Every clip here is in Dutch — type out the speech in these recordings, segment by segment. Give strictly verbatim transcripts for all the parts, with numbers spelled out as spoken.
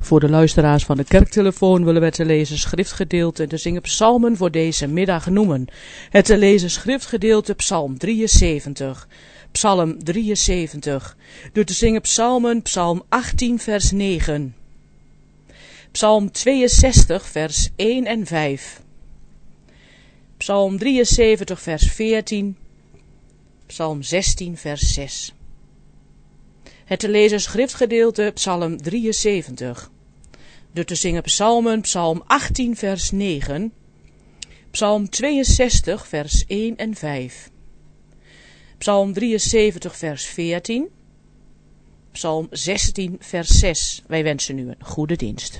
Voor de luisteraars van de kerktelefoon willen we te lezen schriftgedeelte en te zingen psalmen voor deze middag noemen. Het te lezen schriftgedeelte psalm drieënzeventig. Psalm drieënzeventig. Door te zingen psalmen psalm achttien vers negen. Psalm tweeënzestig vers één en vijf. Psalm drieënzeventig vers veertien. Psalm zestien vers zes. Het te lezen schriftgedeelte psalm drieënzeventig. De te zingen psalmen psalm achttien vers negen. Psalm tweeënzestig vers één en vijf. Psalm drieënzeventig vers veertien. Psalm zestien vers zes. Wij wensen u een goede dienst.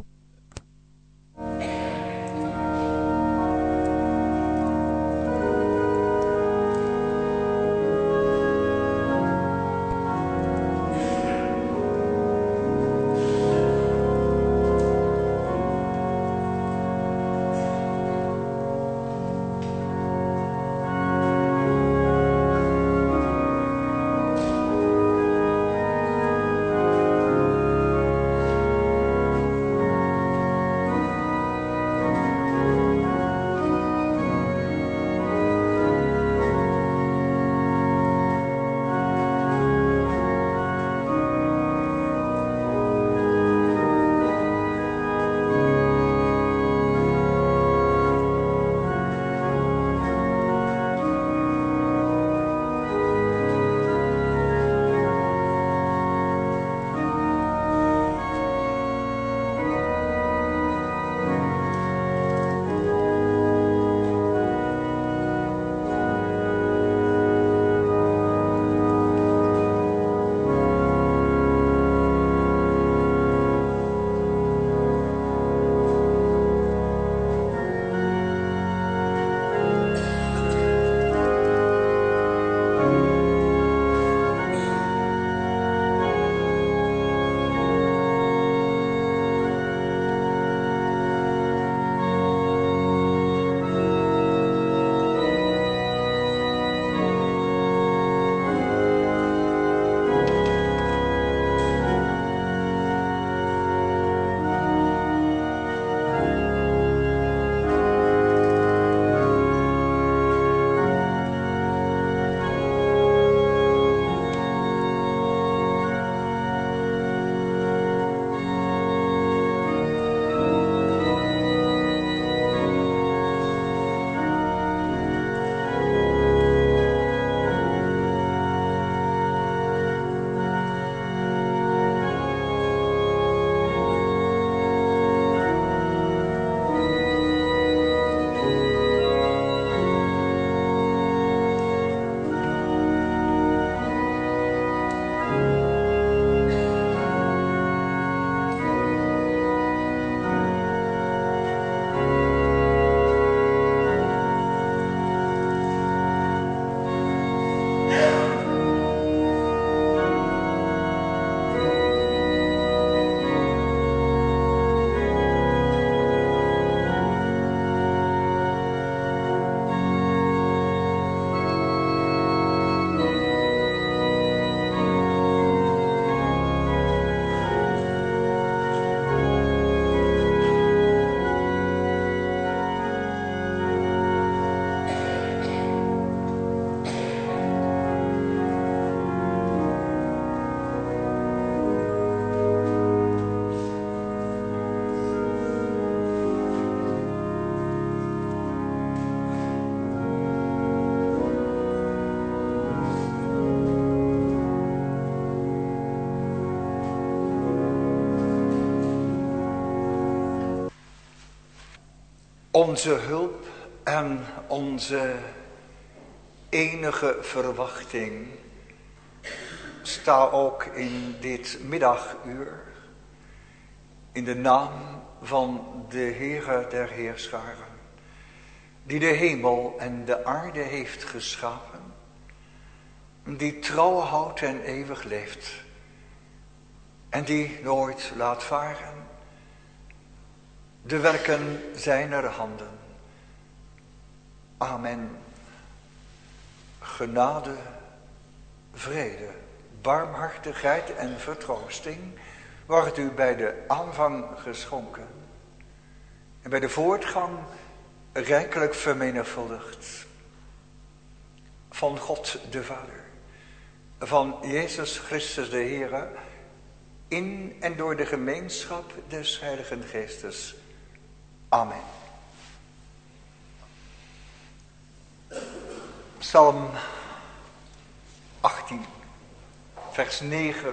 Onze hulp en onze enige verwachting sta ook in dit middaguur in de naam van de Heere der Heerscharen, die de hemel en de aarde heeft geschapen, die trouw houdt en eeuwig leeft en die nooit laat varen de werken zijner handen. Amen. Genade, vrede, barmhartigheid en vertroosting wordt u bij de aanvang geschonken en bij de voortgang rijkelijk vermenigvuldigd. Van God de Vader, van Jezus Christus de Heer, in en door de gemeenschap des Heiligen Geestes. Amen. Psalm achttien, vers negen,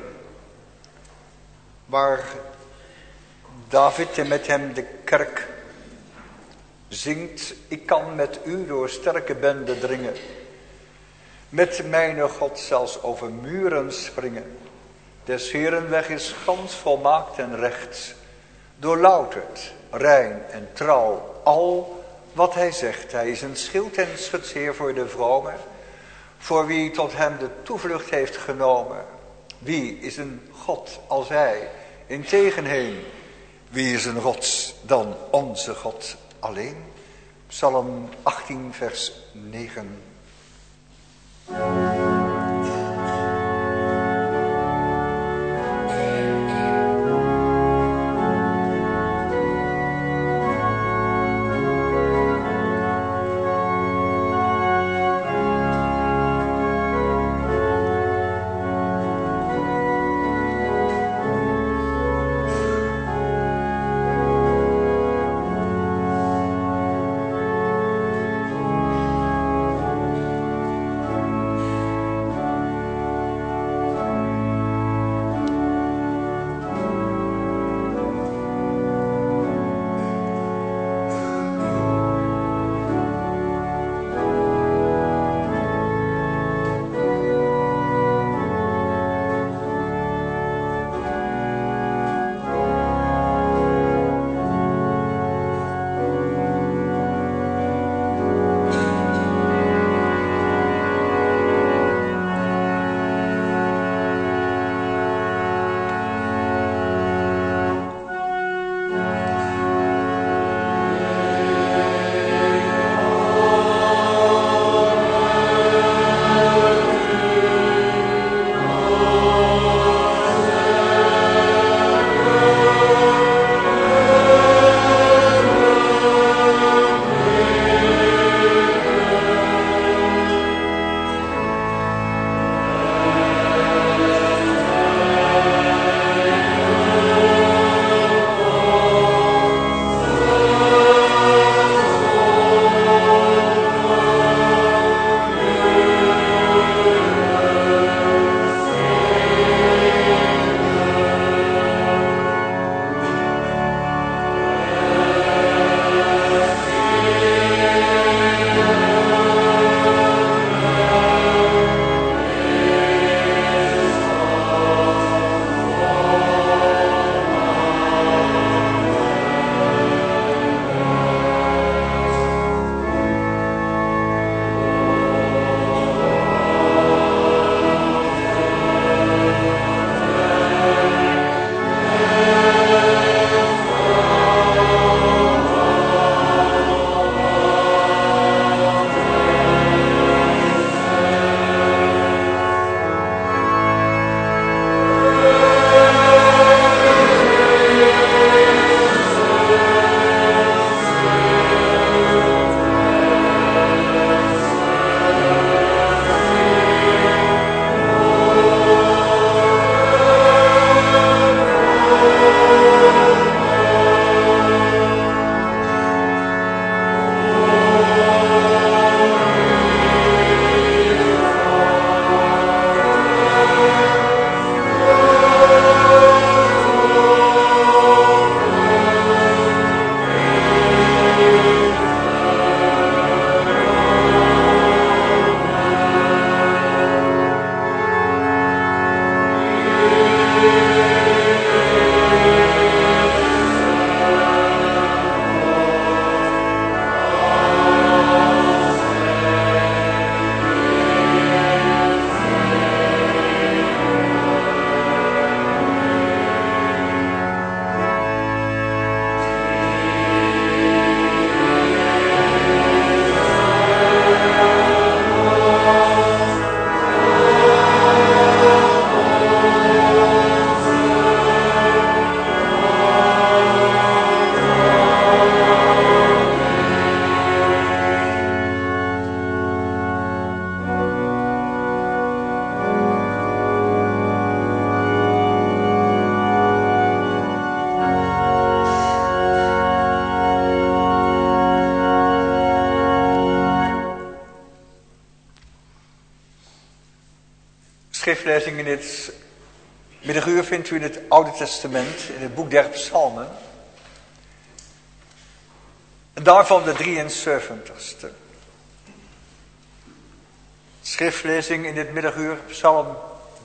waar David en met hem de kerk zingt: ik kan met u door sterke benden dringen, met mijn God zelfs over muren springen. Des Heeren weg is gans volmaakt en recht, doorlouterd, rein en trouw, al wat hij zegt. Hij is een schild en schutsheer voor de vromen, voor wie tot hem de toevlucht heeft genomen. Wie is een God als hij? Integenheen, wie is een rots dan onze God alleen? Psalm achttien, vers negen. schriftlezing in dit middaguur vindt u in het Oude Testament, in het boek der Psalmen. En daarvan de drieënzeventigste. Schriftlezing in dit middaguur, Psalm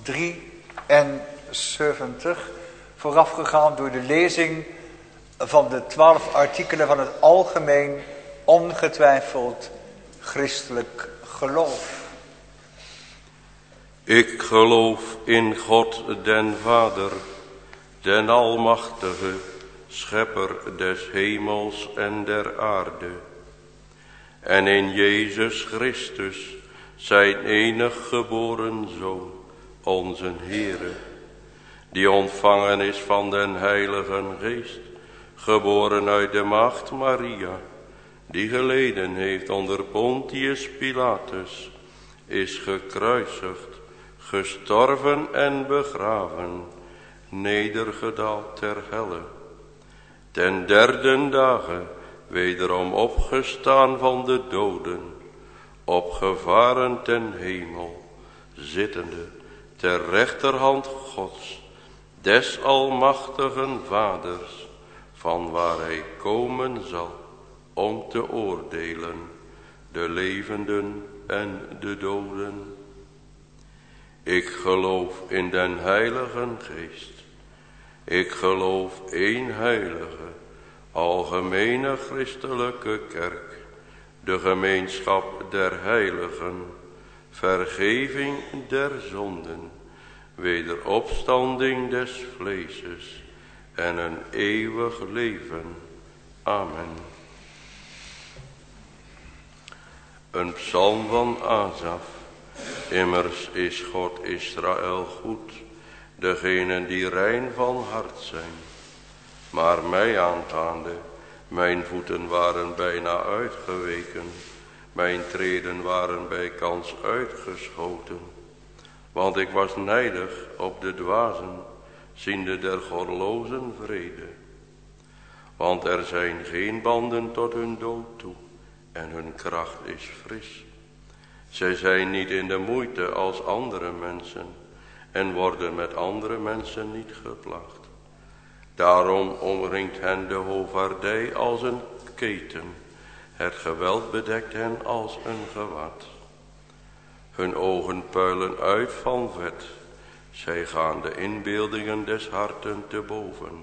drieënzeventig, voorafgegaan door de lezing van de twaalf artikelen van het algemeen, ongetwijfeld christelijk geloof. Ik geloof in God den Vader, den Almachtige, Schepper des hemels en der aarde, en in Jezus Christus, zijn enig geboren Zoon, onze Heere, die ontvangen is van den Heiligen Geest, geboren uit de maagd Maria, die geleden heeft onder Pontius Pilatus, is gekruisigd, gestorven en begraven, nedergedaald ter helle, ten derde dagen wederom opgestaan van de doden, opgevaren ten hemel, zittende ter rechterhand Gods, des almachtigen Vaders, van waar hij komen zal om te oordelen de levenden en de doden. Ik geloof in den Heiligen Geest. Ik geloof één heilige, algemene christelijke kerk, de gemeenschap der heiligen, vergeving der zonden, wederopstanding des vleeses en een eeuwig leven. Amen. Een psalm van Asaf. Immers is God Israël goed, degenen die rein van hart zijn. Maar mij aangaande, mijn voeten waren bijna uitgeweken, mijn treden waren bijkans uitgeschoten. Want ik was nijdig op de dwazen, ziende der goddelozen vrede. Want er zijn geen banden tot hun dood toe, en hun kracht is fris. Zij zijn niet in de moeite als andere mensen, en worden met andere mensen niet geplaagd. Daarom omringt hen de hoofdvaardij als een keten, het geweld bedekt hen als een gewaad. Hun ogen puilen uit van vet, zij gaan de inbeeldingen des harten te boven.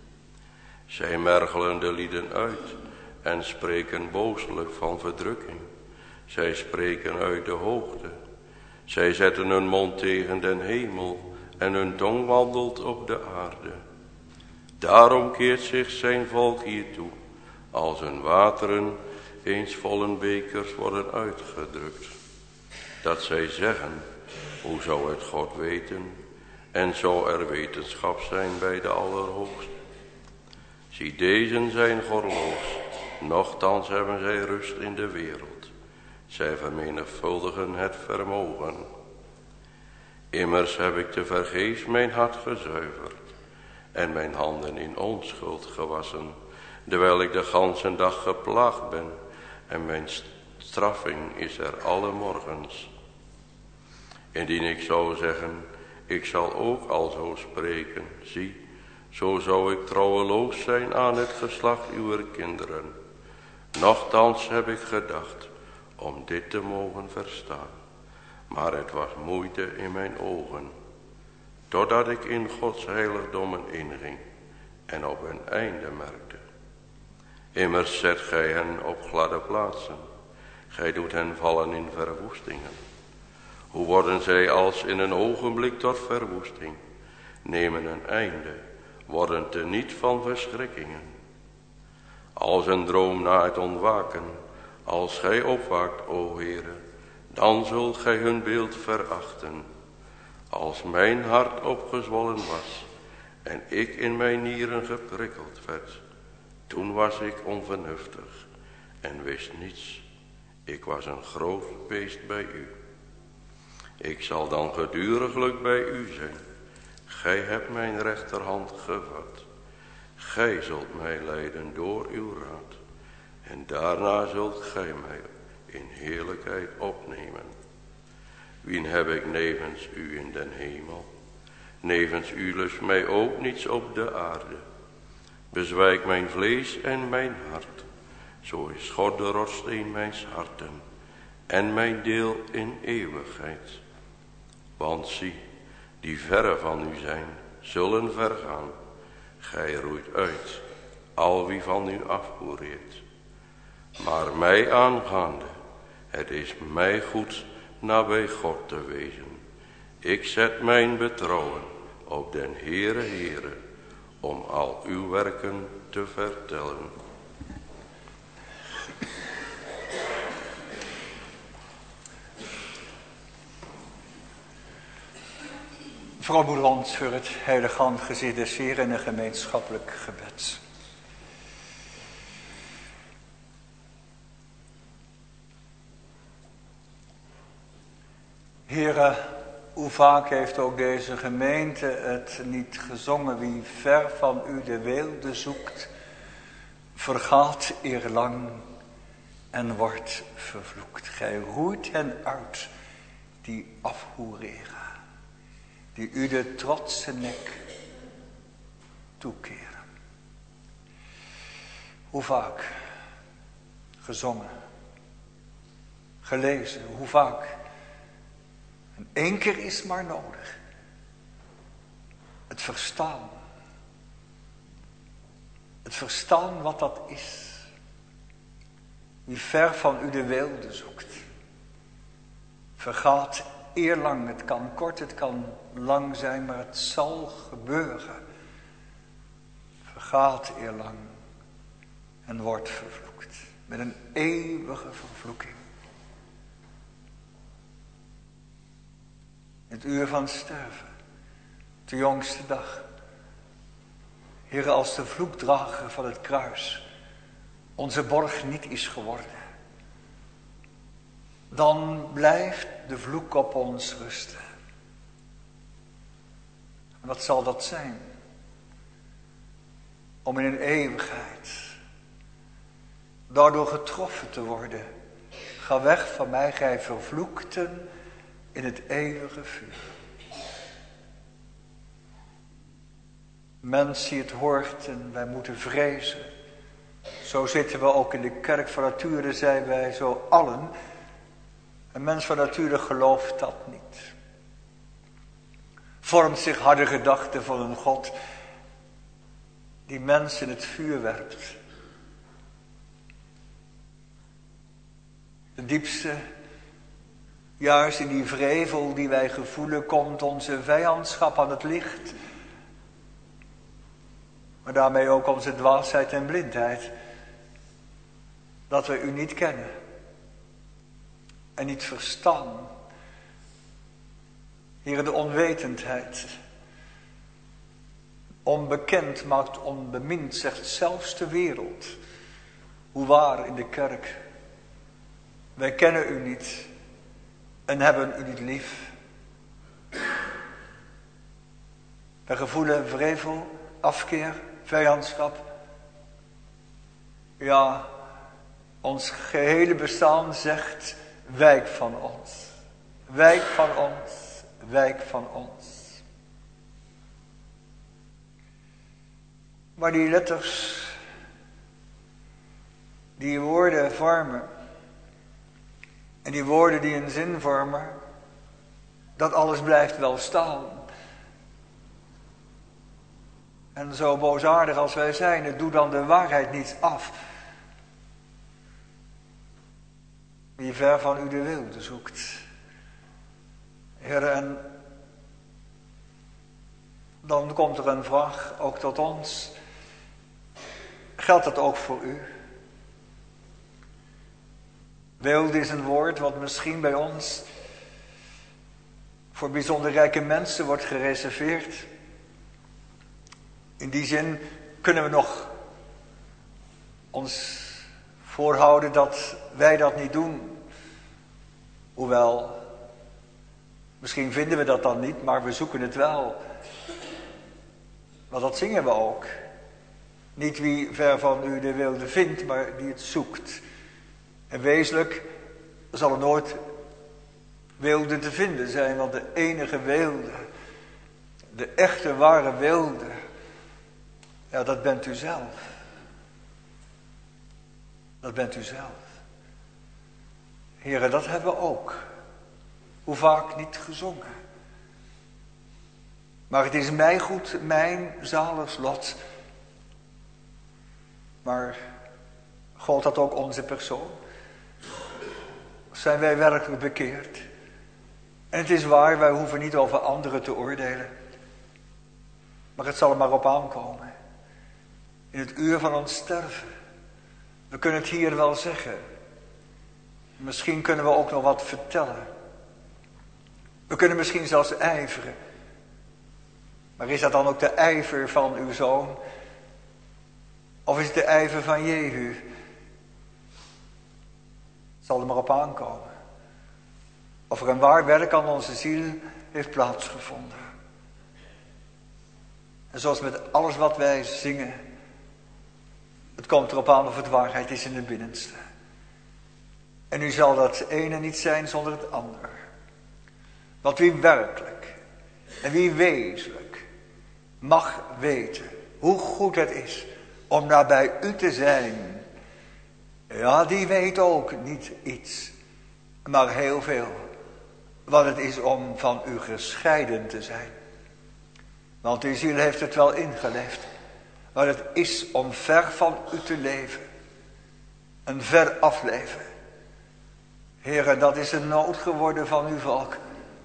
Zij mergelen de lieden uit en spreken booselijk van verdrukking. Zij spreken uit de hoogte. Zij zetten hun mond tegen den hemel en hun tong wandelt op de aarde. Daarom keert zich zijn volk hiertoe, als hun wateren eens volle bekers worden uitgedrukt. Dat zij zeggen, hoe zou het God weten, en zou er wetenschap zijn bij de Allerhoogste. Zie, dezen zijn goddeloos, nochtans hebben zij rust in de wereld. Zij vermenigvuldigen het vermogen. Immers heb ik te vergeefs mijn hart gezuiverd en mijn handen in onschuld gewassen, terwijl ik de ganse dag geplaagd ben en mijn straffing is er alle morgens. Indien ik zou zeggen, ik zal ook alzo spreken, zie, zo zou ik trouweloos zijn aan het geslacht uwer kinderen. Nochtans heb ik gedacht om dit te mogen verstaan, maar het was moeite in mijn ogen, totdat ik in Gods heiligdommen inging en op hun einde merkte. Immers zet gij hen op gladde plaatsen, gij doet hen vallen in verwoestingen. Hoe worden zij als in een ogenblik tot verwoesting, nemen een einde, worden teniet van verschrikkingen. Als een droom na het ontwaken, als gij opwaakt, o Heere, dan zult gij hun beeld verachten. Als mijn hart opgezwollen was en ik in mijn nieren geprikkeld werd, toen was ik onvernuftig en wist niets. Ik was een groot beest bij u. Ik zal dan geduriglijk bij u zijn. Gij hebt mijn rechterhand gevat. Gij zult mij leiden door uw raad. En daarna zult gij mij in heerlijkheid opnemen. Wien heb ik nevens u in den hemel? Nevens u lust mij ook niets op de aarde. Bezwijk mijn vlees en mijn hart. Zo is God de rotsteen mijns harten en mijn deel in eeuwigheid. Want zie, die verre van u zijn, zullen vergaan. Gij roeit uit, al wie van u afhoereert. Maar mij aangaande, het is mij goed nabij God te wezen. Ik zet mijn betrouwen op den Heere Heere, om al uw werken te vertellen. Vrouw ons voor het heilige handgezicht des Heeren en een gemeenschappelijk gebed. Heere, hoe vaak heeft ook deze gemeente het niet gezongen: wie ver van u de weelde zoekt, vergaat eerlang en wordt vervloekt. Gij roeit hen uit die afhoereren, die u de trotse nek toekeren. Hoe vaak gezongen, gelezen, hoe vaak. En één keer is maar nodig. Het verstaan. Het verstaan wat dat is. Wie ver van u de weelde zoekt, vergaat eerlang. Het kan kort, het kan lang zijn, maar het zal gebeuren. Vergaat eerlang en wordt vervloekt. Met een eeuwige vervloeking. Het uur van sterven, de jongste dag. Heere, als de vloekdrager van het kruis onze borg niet is geworden, dan blijft de vloek op ons rusten. En wat zal dat zijn? Om in een eeuwigheid daardoor getroffen te worden. Ga weg van mij, gij vervloekten, in het eeuwige vuur. Mens die het hoort en wij moeten vrezen. Zo zitten we ook in de kerk van nature, zijn wij zo allen. Een mens van nature gelooft dat niet. Vormt zich harde gedachten van een God die mensen in het vuur werpt. De diepste, juist in die vrevel die wij gevoelen, komt onze vijandschap aan het licht. Maar daarmee ook onze dwaasheid en blindheid. Dat we u niet kennen. En niet verstaan. Heer, de onwetendheid. Onbekend maakt onbemind, zegt zelfs de wereld. Hoe waar in de kerk. Wij kennen u niet. En hebben u niet lief. Wij gevoelen vrevel, afkeer, vijandschap. Ja, ons gehele bestaan zegt: wijk van ons. Wijk van ons. Wijk van ons. Maar die letters, die woorden vormen. En die woorden die een zin vormen, dat alles blijft wel staan. En zo boosaardig als wij zijn, het doet dan de waarheid niet af. Wie ver van u de wilde zoekt. Heer, en dan komt er een vraag, ook tot ons. Geldt dat ook voor u? Wilde is een woord wat misschien bij ons voor bijzonder rijke mensen wordt gereserveerd. In die zin kunnen we nog ons voorhouden dat wij dat niet doen. Hoewel, misschien vinden we dat dan niet, maar we zoeken het wel. Want dat zingen we ook. Niet wie ver van u de wilde vindt, maar die het zoekt. En wezenlijk zal er nooit weelde te vinden zijn, want de enige weelde, de echte ware weelde, ja, dat bent u zelf. Dat bent u zelf. Heren, dat hebben we ook. Hoe vaak niet gezongen. Maar het is mij goed, mijn zalig lot. Maar gold dat ook onze persoon? Zijn wij werkelijk bekeerd? En het is waar, wij hoeven niet over anderen te oordelen. Maar het zal er maar op aankomen. In het uur van ons sterven. We kunnen het hier wel zeggen. Misschien kunnen we ook nog wat vertellen. We kunnen misschien zelfs ijveren. Maar is dat dan ook de ijver van uw zoon? Of is het de ijver van Jehu? Het zal er maar op aankomen. Of er een waar werk aan onze ziel heeft plaatsgevonden. En zoals met alles wat wij zingen. Het komt erop aan of het waarheid is in het binnenste. En nu zal dat ene niet zijn zonder het ander. Want wie werkelijk en wie wezenlijk mag weten hoe goed het is om nabij u te zijn. Ja, die weet ook niet iets, maar heel veel. Wat het is om van u gescheiden te zijn. Want uw ziel heeft het wel ingeleefd. Wat het is om ver van u te leven. Een ver afleven. Heren, dat is een nood geworden van uw volk.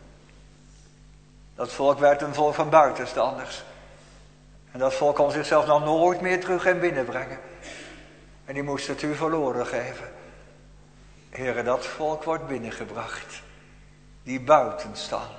Dat volk werd een volk van buitenstanders. En dat volk kon zichzelf nog nooit meer terug en binnenbrengen. En die moest het u verloren geven. Heren, dat volk wordt binnengebracht. Die buiten staan.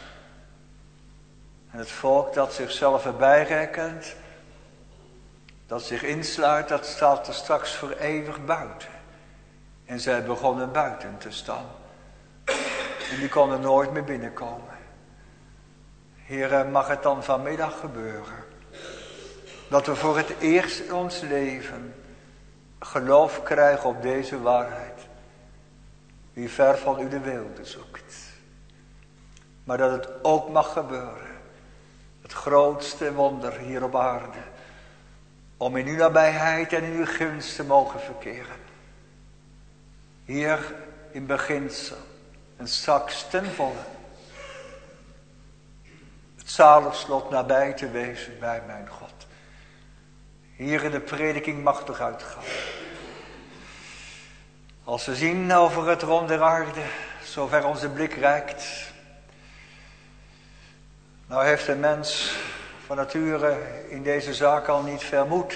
En het volk dat zichzelf erbij rekent. Dat zich insluit, dat staat er straks voor eeuwig buiten. En zij begonnen buiten te staan. En die konden nooit meer binnenkomen. Heere, mag het dan vanmiddag gebeuren. Dat we voor het eerst in ons leven geloof krijgen op deze waarheid. Wie ver van u de wilde zoekt. Maar dat het ook mag gebeuren. Het grootste wonder hier op aarde. Om in uw nabijheid en in uw gunst te mogen verkeren. Hier in beginsel en straks ten volle. Het zalig slot nabij te wezen bij mijn God. Hier in de prediking machtig uitgaan. Als we zien over het rond der aarde, zover onze blik reikt. Nou heeft de mens van nature in deze zaak al niet veel moed.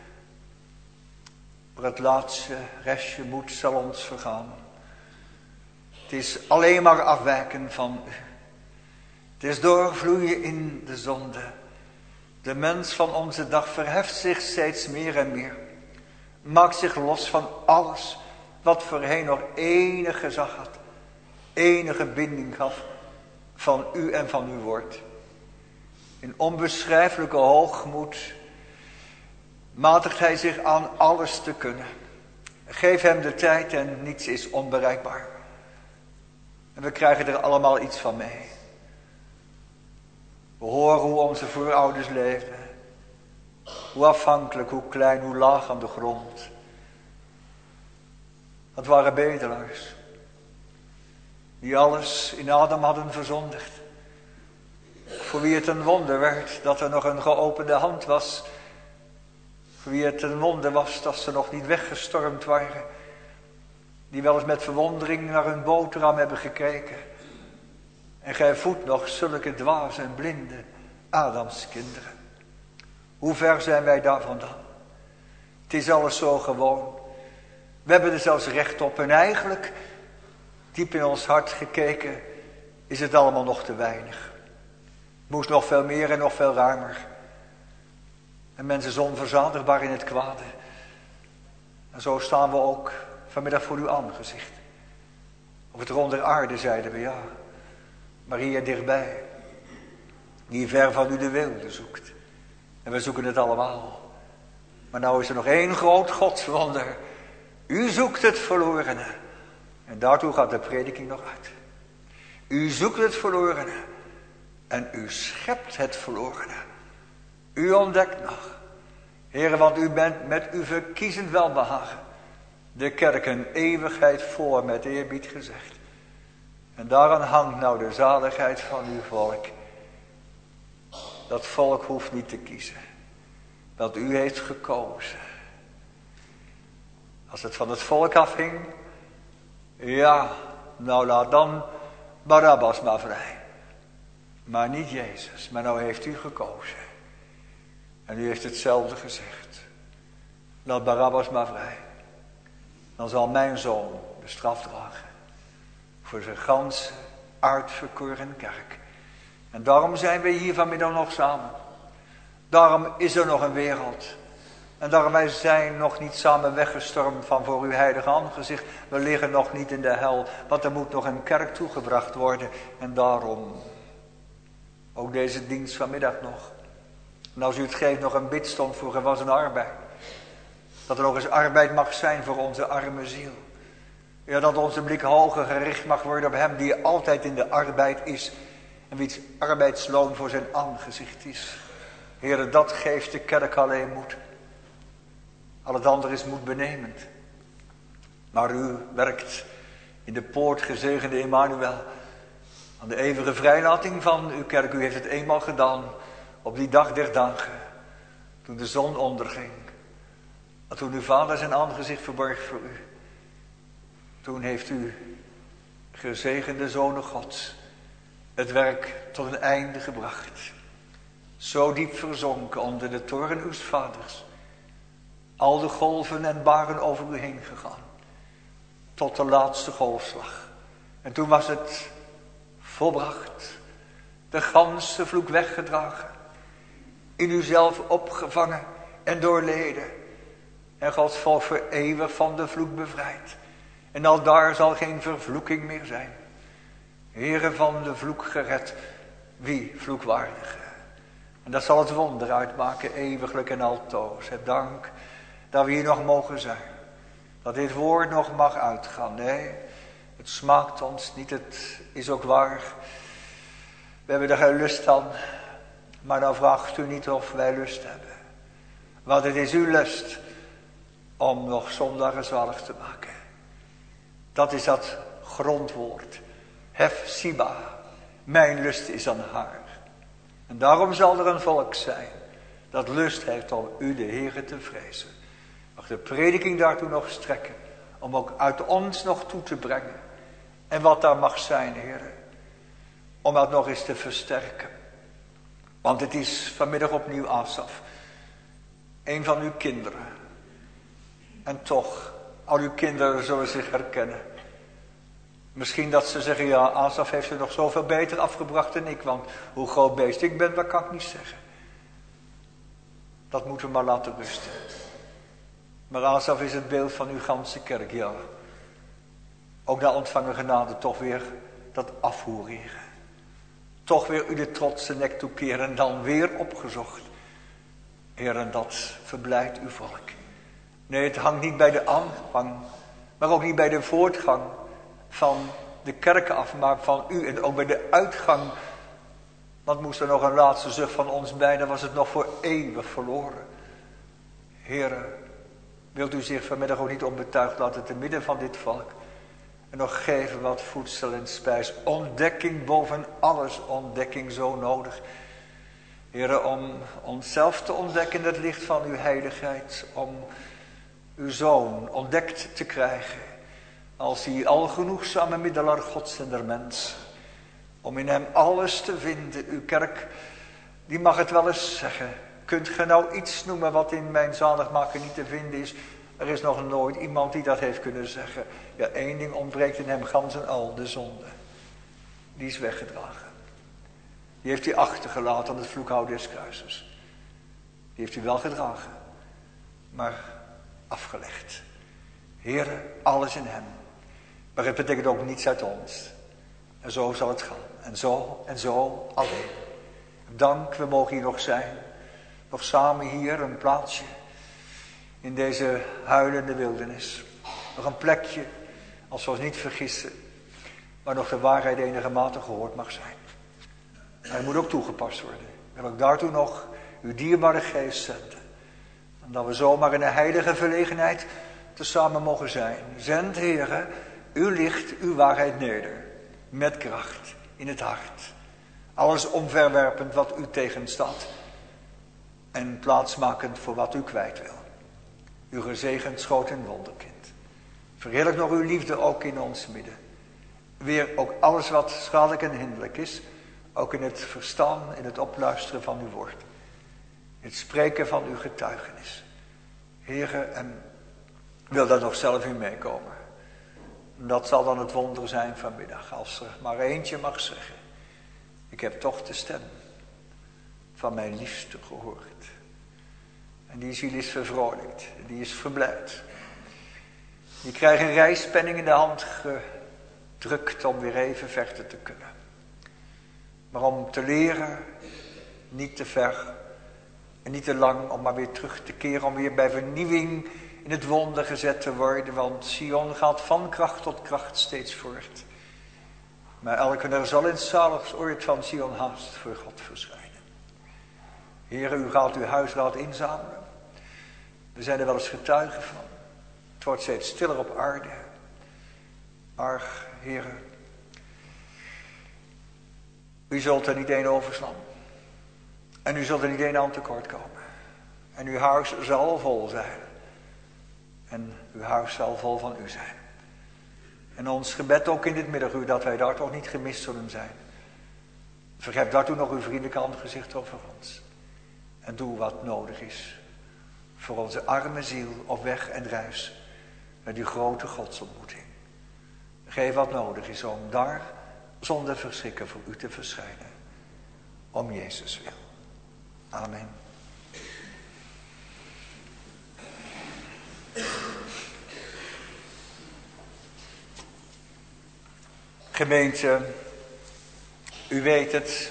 Maar het laatste restje moed zal ons vergaan. Het is alleen maar afwijken van u. Het is doorvloeien in de zonde. De mens van onze dag verheft zich steeds meer en meer. Maakt zich los van alles wat voorheen nog enig gezag had. Enige binding gaf van u en van uw woord. In onbeschrijfelijke hoogmoed matigt hij zich aan alles te kunnen. Geef hem de tijd en niets is onbereikbaar. En we krijgen er allemaal iets van mee. We horen hoe onze voorouders leefden. Hoe afhankelijk, hoe klein, hoe laag aan de grond. Dat waren bedelaars. Die alles in Adam hadden verzondigd. Voor wie het een wonder werd dat er nog een geopende hand was. Voor wie het een wonder was dat ze nog niet weggestormd waren. Die wel eens met verwondering naar hun boterham hebben gekeken. En gij voedt nog zulke dwaze en blinde Adamskinderen. Hoe ver zijn wij daar vandaan? Het is alles zo gewoon. We hebben er zelfs recht op. En eigenlijk, diep in ons hart gekeken, is het allemaal nog te weinig. Het moest nog veel meer en nog veel ruimer. En mensen zijn onverzadigbaar in het kwade. En zo staan we ook vanmiddag voor uw aangezicht. Op het rond der aarde zeiden we ja. Maar hier dichtbij. Die ver van u de wilde zoekt. En we zoeken het allemaal. Maar nou is er nog één groot godswonder. U zoekt het verlorene. En daartoe gaat de prediking nog uit. U zoekt het verlorene en u schept het verlorene. U ontdekt nog, Heere, want u bent met uw verkiezend welbehagen de kerk een eeuwigheid voor met eerbied gezegd. En daaraan hangt nou de zaligheid van uw volk. Dat volk hoeft niet te kiezen, want u heeft gekozen. Als het van het volk afhing, ja, nou laat dan Barabbas maar vrij. Maar niet Jezus, maar nou heeft u gekozen. En u heeft hetzelfde gezegd. Laat Barabbas maar vrij. Dan zal mijn zoon de straf dragen. Voor zijn ganse uitverkoren kerk. En daarom zijn we hier vanmiddag nog samen. Daarom is er nog een wereld. En daarom wij zijn nog niet samen weggestormd van voor uw heilige aangezicht. We liggen nog niet in de hel. Want er moet nog een kerk toegebracht worden. En daarom ook deze dienst vanmiddag nog. En als u het geeft nog een bidstond voor was een arbeid. Dat er nog eens arbeid mag zijn voor onze arme ziel. Ja, dat onze blik hoger gericht mag worden op hem die altijd in de arbeid is. En wiens arbeidsloon voor zijn aangezicht is. Heere, dat geeft de kerk alleen moed. Al het andere is moedbenemend. Maar u werkt in de poort gezegende Emmanuel. Aan de eeuwige vrijlating van uw kerk. U heeft het eenmaal gedaan. Op die dag der dagen. Toen de zon onderging. En toen uw vader zijn aangezicht verborg voor u. Toen heeft u, gezegende zonen Gods, het werk tot een einde gebracht. Zo diep verzonken onder de toren uws vaders. Al de golven en baren over u heen gegaan. Tot de laatste golfslag. En toen was het volbracht. De ganse vloek weggedragen. In uzelf opgevangen en doorleden. En Gods volk voor eeuwig van de vloek bevrijd. En al daar zal geen vervloeking meer zijn. Heere, van de vloek gered. Wie vloekwaardige? En dat zal het wonder uitmaken, eeuwiglijk en altoos. Heb dank dat we hier nog mogen zijn. Dat dit woord nog mag uitgaan. Nee, het smaakt ons niet, het is ook waar. We hebben er geen lust aan. Maar dan vraagt u niet of wij lust hebben. Want het is uw lust om nog zondagen zalig te maken. Dat is dat grondwoord. Hefsiba. Mijn lust is aan haar. En daarom zal er een volk zijn dat lust heeft om u, de Heere, te vrezen. Mag de prediking daartoe nog strekken. Om ook uit ons nog toe te brengen. En wat daar mag zijn, Heere. Om dat nog eens te versterken. Want het is vanmiddag opnieuw Asaf. Een van uw kinderen. En toch, al uw kinderen zullen zich herkennen. Misschien dat ze zeggen, ja, Asaf heeft het nog zoveel beter afgebracht dan ik. Want hoe groot beest ik ben, dat kan ik niet zeggen. Dat moeten we maar laten rusten. Maar Asaf is het beeld van uw ganse kerk, ja. Ook daar ontvangen genade toch weer dat afvoeren. Toch weer u de trotse nek toekeren en dan weer opgezocht. Heer, en dat verblijdt uw volk. Nee, het hangt niet bij de aanvang, maar ook niet bij de voortgang van de kerken af, maar van u en ook bij de uitgang. Want moest er nog een laatste zucht van ons bij, dan was het nog voor eeuwig verloren. Heere, wilt u zich vanmiddag ook niet onbetuigd laten te midden van dit volk. En nog geven wat voedsel en spijs. Ontdekking boven alles, ontdekking zo nodig. Heere, om onszelf te ontdekken in het licht van uw heiligheid. Om uw zoon ontdekt te krijgen. Als die algenoegzame middelaar Gods en der mens. Om in hem alles te vinden. Uw kerk, die mag het wel eens zeggen. Kunt ge nou iets noemen wat in mijn zaligmaker niet te vinden is? Er is nog nooit iemand die dat heeft kunnen zeggen. Ja, één ding ontbreekt in hem gans en al, de zonde. Die is weggedragen. Die heeft hij achtergelaten aan het vloekhout des kruises. Die heeft hij wel gedragen. Maar afgelegd. Heere, alles in hem. Maar het betekent ook niets uit ons. En zo zal het gaan. En zo en zo alleen. Dank, we mogen hier nog zijn. Nog samen hier een plaatsje. In deze huilende wildernis. Nog een plekje. Als we ons niet vergissen. maar nog de waarheid enige mate gehoord mag zijn. Hij moet ook toegepast worden. Wil ook daartoe nog uw dierbare geest zenden. En dat we zomaar in een heilige verlegenheid tezamen mogen zijn. Zend, Heere, uw licht, uw waarheid neder. Met kracht in het hart. Alles omverwerpend wat u tegenstaat. En plaatsmakend voor wat u kwijt wil. Uw gezegend schoot en wonderkind. Verheerlijk nog uw liefde ook in ons midden. Weer ook alles wat schadelijk en hinderlijk is. Ook in het verstaan, in het opluisteren van uw woord. In het spreken van uw getuigenis. Heere, en wil daar nog zelf in meekomen. Dat zal dan het wonder zijn vanmiddag. Als er maar eentje mag zeggen. Ik heb toch de stem van mijn liefste gehoord. En die ziel is vervrolijkt. Die is verblijd. Die krijgt een reispenning in de hand gedrukt om weer even verder te kunnen. Maar om te leren, niet te ver en niet te lang, om maar weer terug te keren, om weer bij vernieuwing in het wonder gezet te worden. Want Sion gaat van kracht tot kracht steeds voort. Maar elke er zal in het zaligsoord van Sion haast voor God verschijnen. Heere, u gaat uw huisraad inzamelen. We zijn er wel eens getuigen van. Het wordt steeds stiller op aarde. Maar, Heere, u zult er niet één overslaan. En u zult er niet één aan tekort komen. En uw huis zal vol zijn. En uw huis zal vol van u zijn. En ons gebed ook in dit middaguur, dat wij daar toch niet gemist zullen zijn. Vergeef daartoe nog uw vriendelijke aangezicht over ons. En doe wat nodig is. Voor onze arme ziel op weg en reis. Met uw grote godsontmoeting. Geef wat nodig is om daar zonder verschrikken voor u te verschijnen. Om Jezus wil. Amen. Gemeente, u weet het.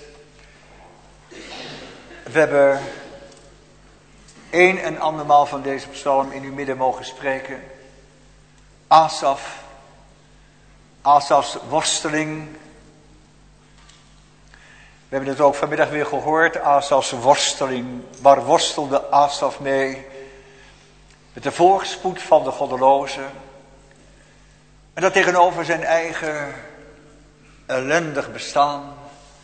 We hebben een en andermaal van deze psalm in uw midden mogen spreken. Asaf. Asafs worsteling. We hebben het ook vanmiddag weer gehoord. Asafs worsteling. Waar worstelde Asaf mee? Met de voorspoed van de goddelozen. En dat tegenover zijn eigen ellendig bestaan.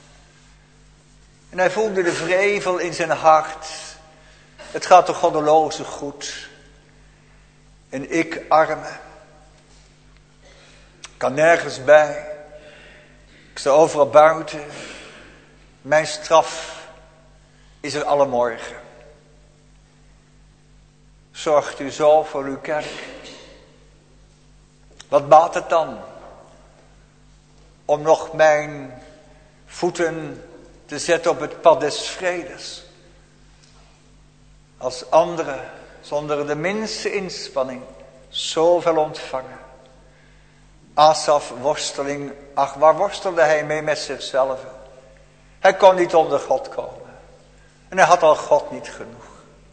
En hij voelde de wrevel in zijn hart. Het gaat de goddelozen goed. En ik, arme, kan nergens bij. Ik sta overal buiten. Mijn straf is er alle morgen. Zorgt u zo voor uw kerk. Wat baat het dan om nog mijn voeten te zetten op het pad des vredes? Als anderen zonder de minste inspanning zoveel ontvangen. Asaf worsteling, ach waar worstelde hij mee met zichzelf? Hij kon niet onder God komen. En hij had al God niet genoeg.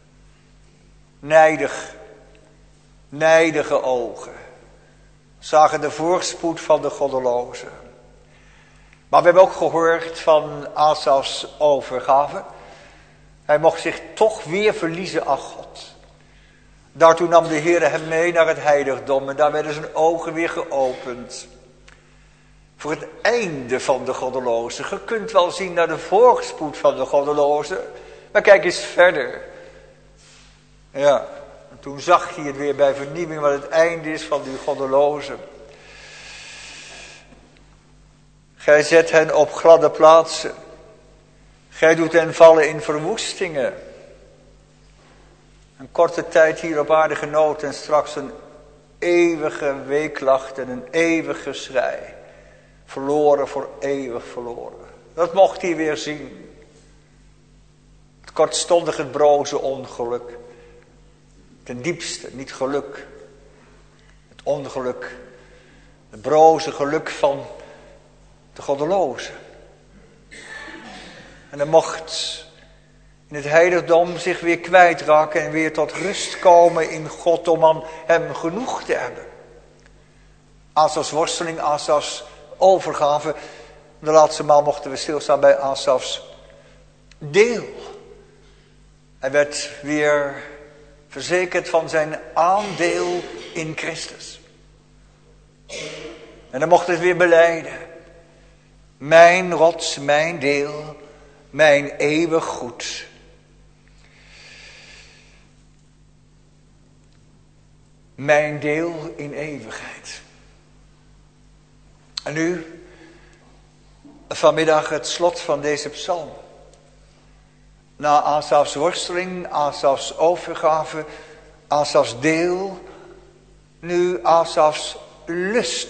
Nijdig, nijdige ogen zagen de voorspoed van de goddelozen. Maar we hebben ook gehoord van Asafs overgave. Hij mocht zich toch weer verliezen aan God. Daartoe nam de Heer hem mee naar het heiligdom en daar werden zijn ogen weer geopend. Voor het einde van de goddelozen. Je kunt wel zien naar de voorspoed van de goddelozen. Maar kijk eens verder. Ja, en toen zag hij het weer bij vernieuwing wat het einde is van die goddelozen. Gij zet hen op gladde plaatsen. Gij doet hen vallen in verwoestingen. Een korte tijd hier op aarde genoten en straks een eeuwige weeklacht en een eeuwige schrei. Verloren voor eeuwig verloren. Dat mocht hij weer zien. Het kortstondige, het broze ongeluk. Ten diepste, niet geluk. Het ongeluk. Het broze geluk van de goddelozen. En dan mocht in het heiligdom zich weer kwijtraken en weer tot rust komen in God om aan hem genoeg te hebben. Asafs worsteling, Asafs overgave. De laatste maal mochten we stilstaan bij Asafs deel. Hij werd weer verzekerd van zijn aandeel in Christus. En dan mocht het weer belijden. Mijn rots, mijn deel, mijn eeuwig goed. Mijn deel in eeuwigheid. En nu, vanmiddag het slot van deze psalm. Na Asafs worsteling, Asafs overgave, Asafs deel, nu Asafs lust.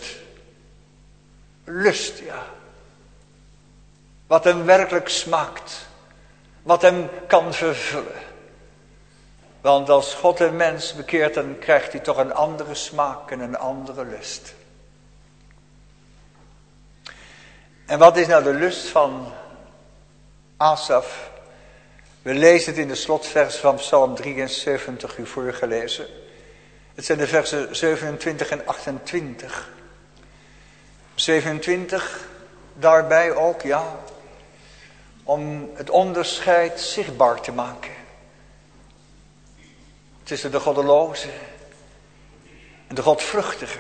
Lust, ja. Wat hem werkelijk smaakt. Wat hem kan vervullen. Want als God een mens bekeert, dan krijgt hij toch een andere smaak en een andere lust. En wat is nou de lust van Asaf? We lezen het in de slotvers van Psalm drieënzeventig, u voorgelezen. Het zijn de versen zevenentwintig en achtentwintig. zevenentwintig, daarbij ook, ja, om het onderscheid zichtbaar te maken. Tussen de goddeloze en de godvruchtige.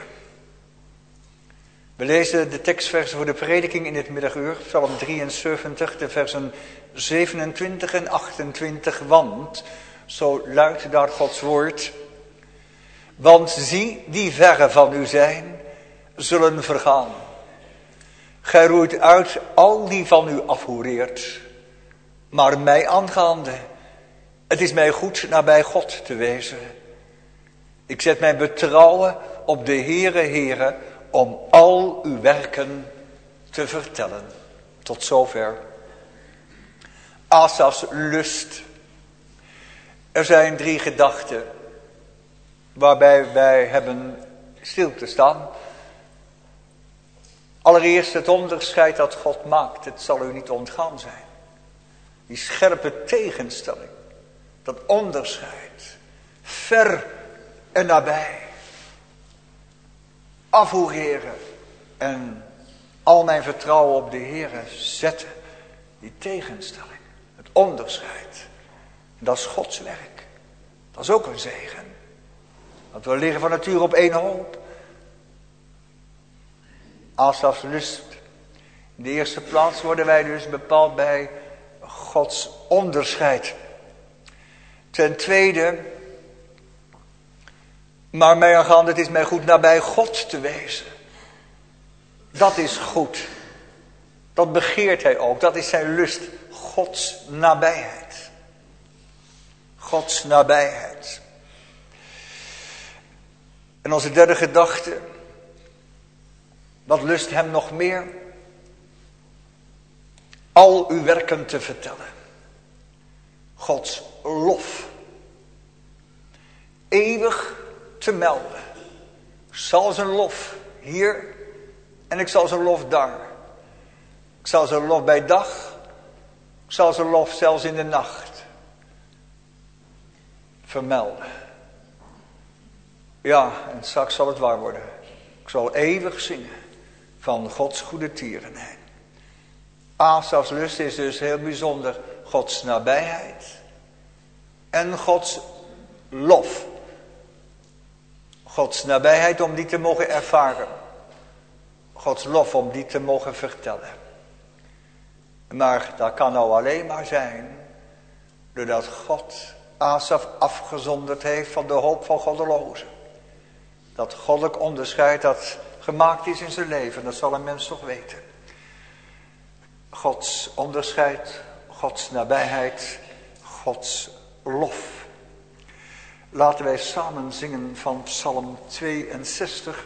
We lezen de tekstversen voor de prediking in het middaguur, Psalm drieënzeventig, de versen zevenentwintig en achtentwintig. Want, zo luidt daar Gods woord, want zie, die verre van u zijn, zullen vergaan. Gij roeit uit al die van u afhoereert, maar mij aangaande, het is mij goed nabij God te wezen. Ik zet mijn betrouwen op de Heere, Heere, om al uw werken te vertellen. Tot zover. Asafs lust. Er zijn drie gedachten waarbij wij hebben stil te staan. Allereerst het onderscheid dat God maakt. Het zal u niet ontgaan zijn. Die scherpe tegenstelling. Dat onderscheid. Ver en nabij. Afhoereren. En al mijn vertrouwen op de Heere zetten. Die tegenstelling. Het onderscheid. Dat is Gods werk. Dat is ook een zegen. Want we liggen van nature op één hoop. Asafs lust. In de eerste plaats worden wij dus bepaald bij Gods onderscheid. Ten tweede, maar mij aangaande, het is mij goed nabij God te wezen. Dat is goed. Dat begeert hij ook. Dat is zijn lust. Gods nabijheid. Gods nabijheid. En onze derde gedachte. Wat lust hem nog meer? Al uw werken te vertellen. Gods lof. Eeuwig te melden. Ik zal zijn lof hier en ik zal zijn lof daar. Ik zal zijn lof bij dag. Ik zal zijn lof zelfs in de nacht vermelden. Ja, en straks zal het waar worden. Ik zal eeuwig zingen van Gods goede tierenheid. Asafs lust is dus heel bijzonder Gods nabijheid en Gods lof. Gods nabijheid om die te mogen ervaren. Gods lof om die te mogen vertellen. Maar dat kan nou alleen maar zijn doordat God Asaf afgezonderd heeft van de hoop van goddelozen. Dat goddelijk onderscheid dat gemaakt is in zijn leven, dat zal een mens toch weten. Gods onderscheid, Gods nabijheid, Gods lof. Laten wij samen zingen van Psalm tweeënzestig.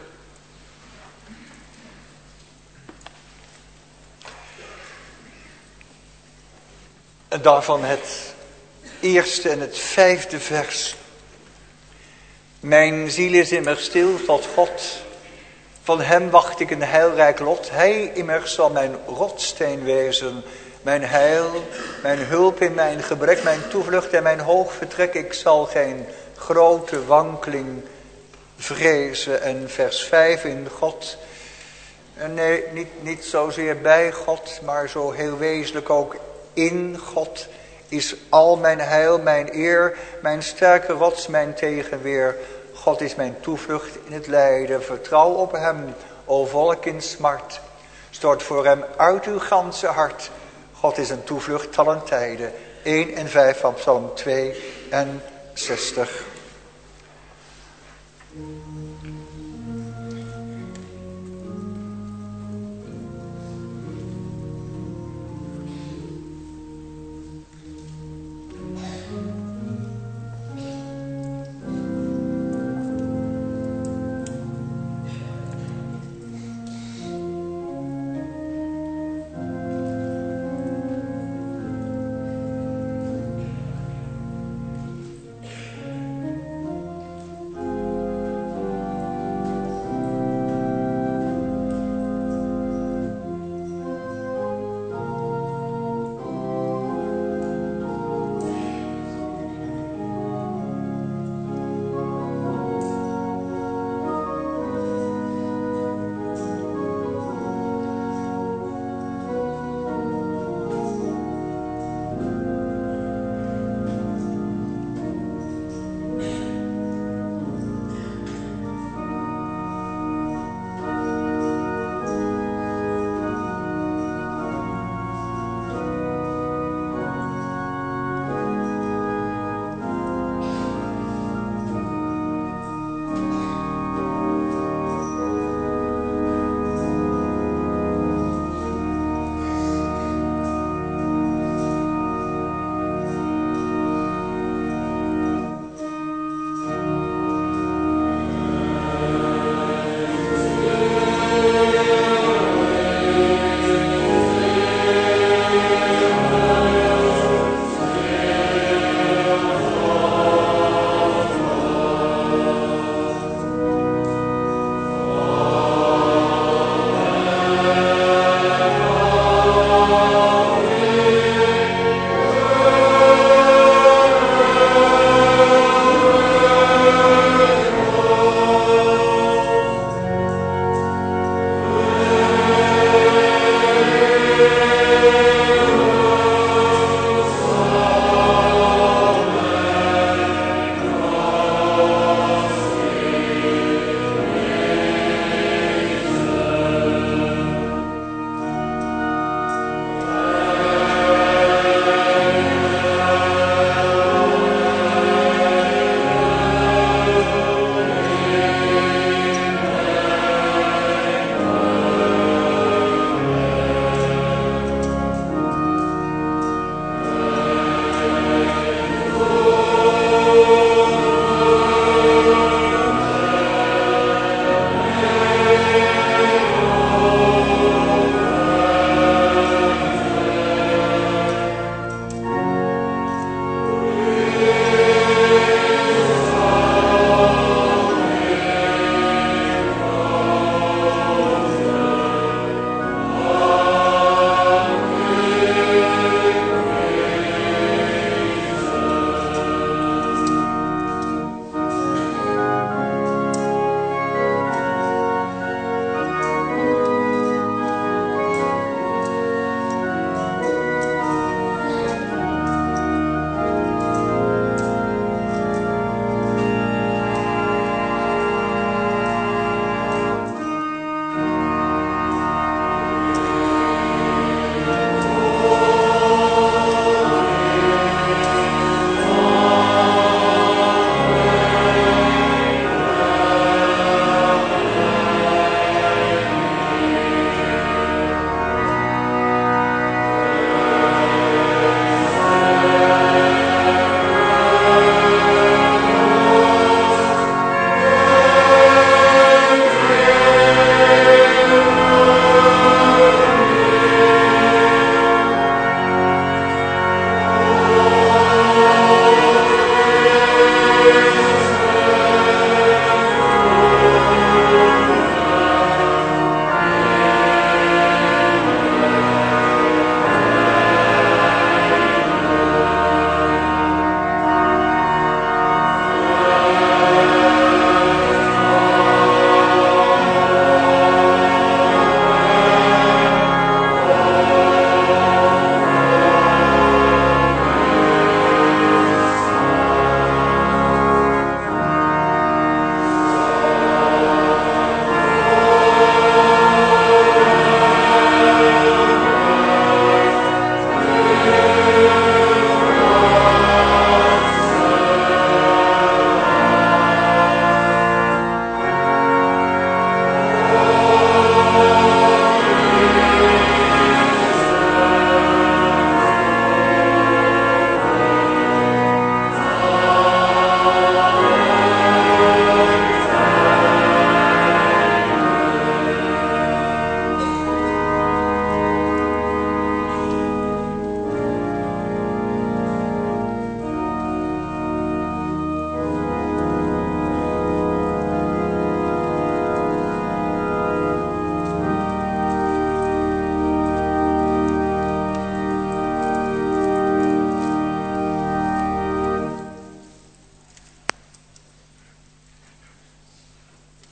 En daarvan het eerste en het vijfde vers. Mijn ziel is immer stil tot God. Van hem wacht ik een heilrijk lot. Hij immers zal mijn rotsteen wezen. Mijn heil, mijn hulp in mijn gebrek, mijn toevlucht en mijn hoog vertrek. Ik zal geen grote wankeling vrezen. En vers vijf in God. Nee, niet, niet zozeer bij God, maar zo heel wezenlijk ook in God is al mijn heil, mijn eer, mijn sterke rots, mijn tegenweer. God is mijn toevlucht in het lijden. Vertrouw op hem, o volk in smart. Stort voor hem uit uw ganse hart. God is een toevlucht allen tijden. één en vijf van Psalm tweeënzestig.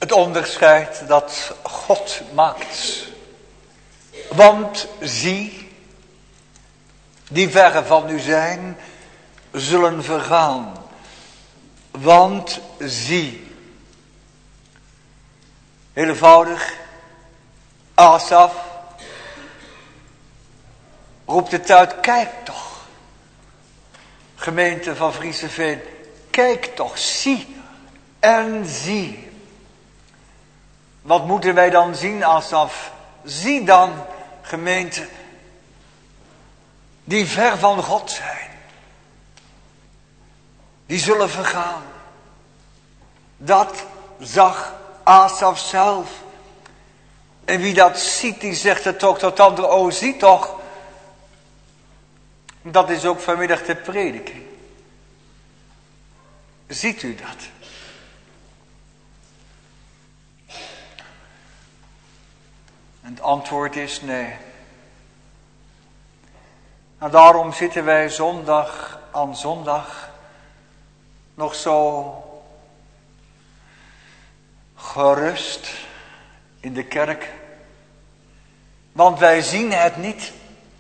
het onderscheid dat God maakt. Want zie, die verre van u zijn, zullen vergaan. Want zie. Heel eenvoudig, Asaf roept het uit, kijk toch. Gemeente van Vrieseveen, kijk toch, zie en zie. Wat moeten wij dan zien, Asaf? Zie dan, gemeente, die ver van God zijn. Die zullen vergaan. Dat zag Asaf zelf. En wie dat ziet, die zegt het ook tot anderen. O, zie toch. Dat is ook vanmiddag de prediking. Ziet u dat? En het antwoord is nee. En daarom zitten wij zondag aan zondag nog zo gerust in de kerk. Want wij zien het niet.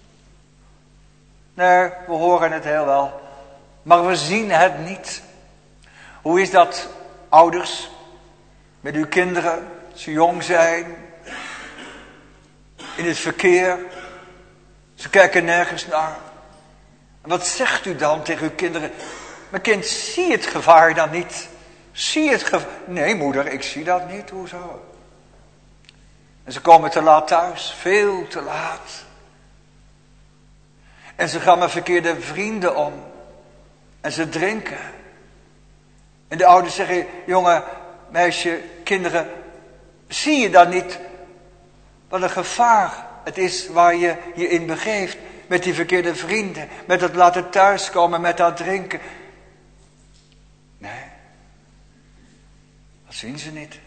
Nee, we horen het heel wel. Maar we zien het niet. Hoe is dat, ouders? Met uw kinderen, als ze jong zijn. In het verkeer. Ze kijken nergens naar. En wat zegt u dan tegen uw kinderen? Mijn kind, zie het gevaar dan niet. Zie het gevaar. Nee moeder, ik zie dat niet. Hoezo? En ze komen te laat thuis. Veel te laat. En ze gaan met verkeerde vrienden om. En ze drinken. En de ouders zeggen, jongen, meisje, kinderen, zie je dan niet wat een gevaar het is waar je je in begeeft. Met die verkeerde vrienden, met het laten thuiskomen, met dat drinken. Nee, dat zien ze niet.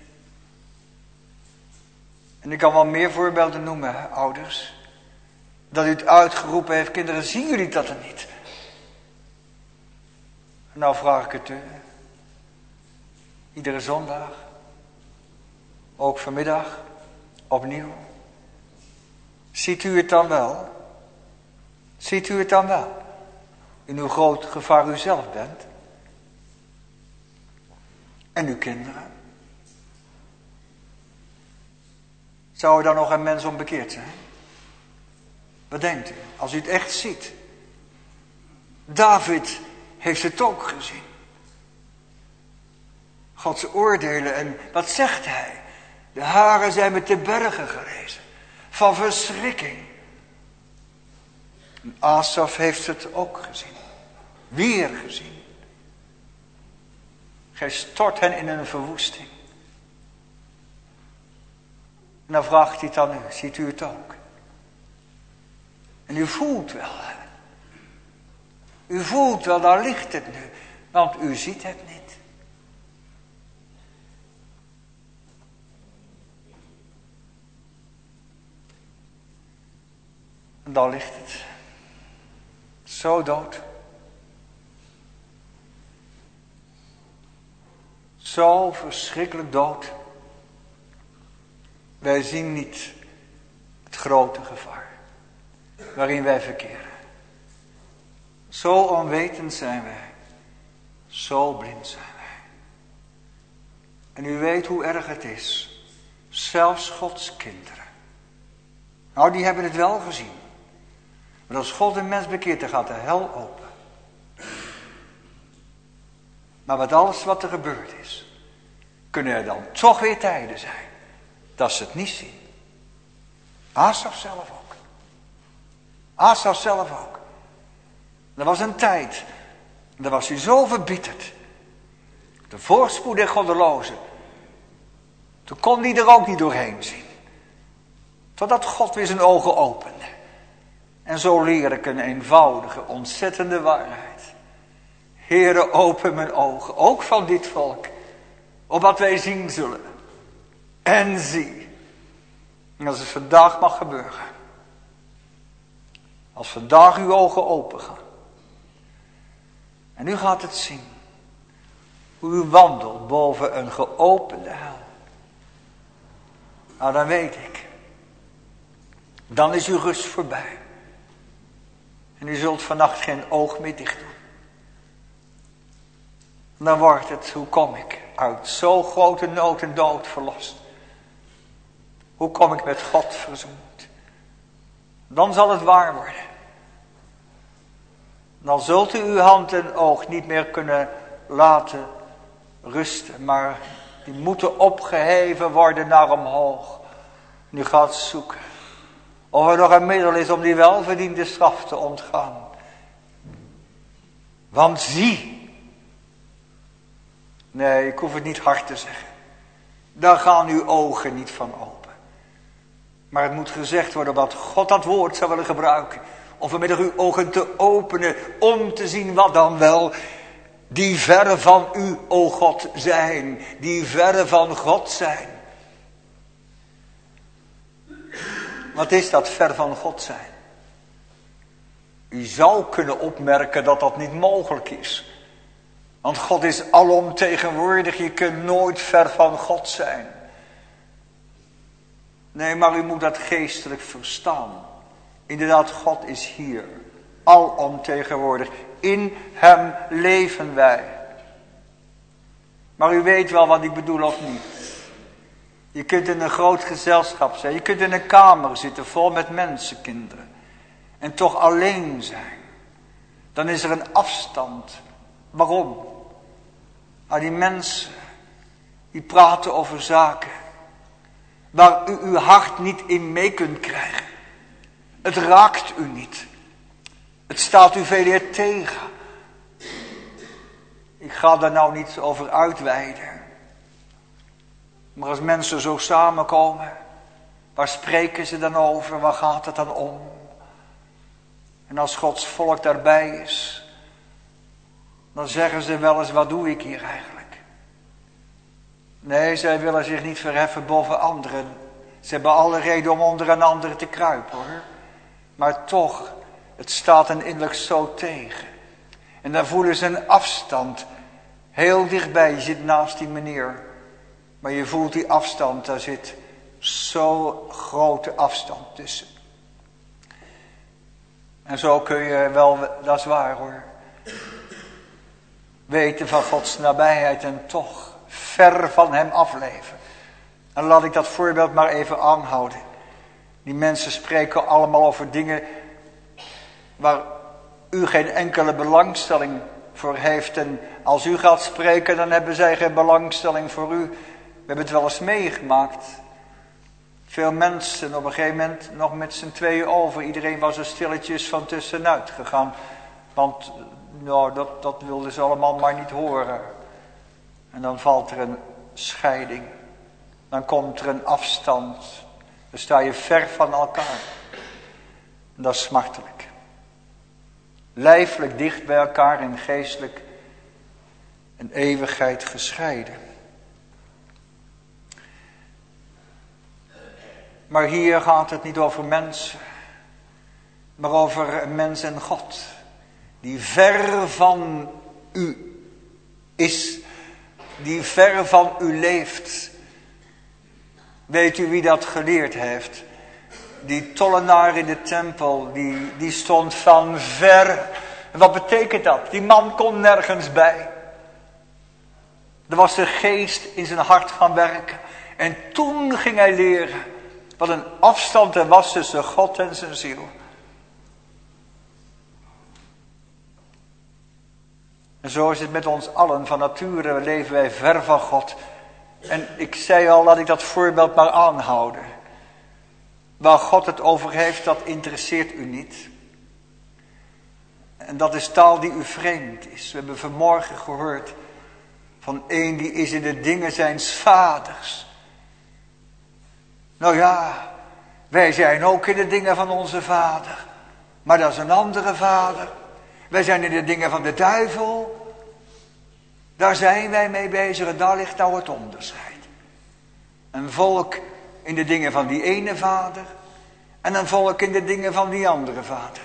En ik kan wel meer voorbeelden noemen, hè, ouders. Dat u het uitgeroepen heeft, kinderen, zien jullie dat er niet? Nou vraag ik het u. Iedere zondag. Ook vanmiddag. Opnieuw. Ziet u het dan wel? Ziet u het dan wel? In hoe groot gevaar u zelf bent. En uw kinderen. Zou er dan nog een mens onbekeerd zijn? Wat denkt u? Als u het echt ziet. David heeft het ook gezien. Gods oordelen. En wat zegt hij? De haren zijn met de bergen gerezen. Van verschrikking. En Asaf heeft het ook gezien. Weer gezien. Gij stort hen in een verwoesting. En dan vraagt hij het aan u. Ziet u het ook? En u voelt wel. Hè? U voelt wel, daar ligt het nu. Want u ziet het niet. En daar ligt het. Zo dood. Zo verschrikkelijk dood. Wij zien niet het grote gevaar waarin wij verkeren. Zo onwetend zijn wij. Zo blind zijn wij. En u weet hoe erg het is. Zelfs Gods kinderen. Nou, die hebben het wel gezien. Maar als God een mens bekeert, dan gaat de hel open. Maar met alles wat er gebeurd is, kunnen er dan toch weer tijden zijn dat ze het niet zien. Asaf zelf ook. Asaf zelf ook. Er was een tijd, en daar was hij zo verbitterd. De voorspoed der goddelozen. Toen kon hij er ook niet doorheen zien. Totdat God weer zijn ogen opende. En zo leer ik een eenvoudige, ontzettende waarheid. Heere, open mijn ogen, ook van dit volk, op wat wij zien zullen. En zie. En als het vandaag mag gebeuren. Als vandaag uw ogen open gaan. En u gaat het zien. Hoe u wandelt boven een geopende hel. Nou, dan weet ik. Dan is uw rust voorbij. En u zult vannacht geen oog meer dicht doen. Dan wordt het, hoe kom ik uit zo'n grote nood en dood verlost? Hoe kom ik met God verzoend? Dan zal het waar worden. Dan zult u uw hand en oog niet meer kunnen laten rusten. Maar die moeten opgeheven worden naar omhoog. Nu gaat zoeken. Of er nog een middel is om die welverdiende straf te ontgaan. Want zie. Nee, ik hoef het niet hard te zeggen. Daar gaan uw ogen niet van open. Maar het moet gezegd worden wat God dat woord zou willen gebruiken. Om vanmiddag uw ogen te openen. Om te zien wat dan wel die verre van u, o God, zijn. Die verre van God zijn. Wat is dat ver van God zijn? U zou kunnen opmerken dat dat niet mogelijk is. Want God is alomtegenwoordig. Je kunt nooit ver van God zijn. Nee, maar u moet dat geestelijk verstaan. Inderdaad, God is hier. Alomtegenwoordig. In hem leven wij. Maar u weet wel wat ik bedoel of niet. Je kunt in een groot gezelschap zijn. Je kunt in een kamer zitten vol met mensenkinderen. En toch alleen zijn. Dan is er een afstand. Waarom? Nou, die mensen, die praten over zaken waar u uw hart niet in mee kunt krijgen. Het raakt u niet. Het staat u veel eer tegen. Ik ga daar nou niet over uitweiden. Maar als mensen zo samenkomen, waar spreken ze dan over? Waar gaat het dan om? En als Gods volk daarbij is, dan zeggen ze wel eens, wat doe ik hier eigenlijk? Nee, zij willen zich niet verheffen boven anderen. Ze hebben alle reden om onder een ander te kruipen, hoor. Maar toch, het staat hen innerlijk zo tegen. En dan voelen ze een afstand. Heel dichtbij, je zit naast die meneer. Maar je voelt die afstand, daar zit zo'n grote afstand tussen. En zo kun je wel, dat is waar hoor, weten van Gods nabijheid en toch ver van hem afleven. En laat ik dat voorbeeld maar even aanhouden. Die mensen spreken allemaal over dingen waar u geen enkele belangstelling voor heeft. En als u gaat spreken, dan hebben zij geen belangstelling voor u. We hebben het wel eens meegemaakt. Veel mensen op een gegeven moment nog met z'n tweeën over. Iedereen was er stilletjes van tussenuit gegaan. Want nou, dat, dat wilden ze allemaal maar niet horen. En dan valt er een scheiding. Dan komt er een afstand. Dan sta je ver van elkaar. En dat is smartelijk. Lijfelijk dicht bij elkaar en geestelijk een eeuwigheid gescheiden. Maar hier gaat het niet over mensen, maar over een mens en God, die ver van u is, die ver van u leeft. Weet u wie dat geleerd heeft? Die tollenaar in de tempel, die, die stond van ver. En wat betekent dat? Die man kon nergens bij. Er was de geest in zijn hart gaan werken. En toen ging hij leren wat een afstand er was tussen God en zijn ziel. En zo is het met ons allen. Van nature leven wij ver van God. En ik zei al, laat ik dat voorbeeld maar aanhouden. Waar God het over heeft, dat interesseert u niet. En dat is taal die u vreemd is. We hebben vanmorgen gehoord van een die is in de dingen zijns vaders. Nou ja, wij zijn ook in de dingen van onze vader. Maar dat is een andere vader. Wij zijn in de dingen van de duivel. Daar zijn wij mee bezig en daar ligt nou het onderscheid. Een volk in de dingen van die ene vader. En een volk in de dingen van die andere vader.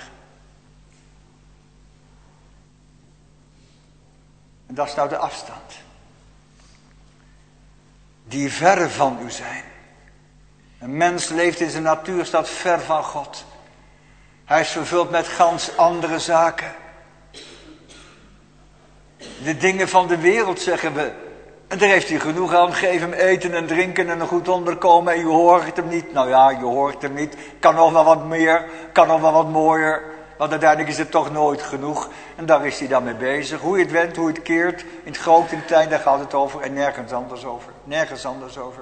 En dat is nou de afstand. Die ver van u zijn. Een mens leeft in zijn natuur, staat ver van God. Hij is vervuld met gans andere zaken. De dingen van de wereld, zeggen we. En daar heeft hij genoeg aan. Geef hem eten en drinken en een goed onderkomen. En je hoort hem niet. Nou ja, je hoort hem niet. Kan nog wel wat meer. Kan nog wel wat mooier. Want uiteindelijk is het toch nooit genoeg. En daar is hij dan mee bezig. Hoe je het wendt, hoe je het keert. In het groot, in het klein, daar gaat het over. En nergens anders over. Nergens anders over.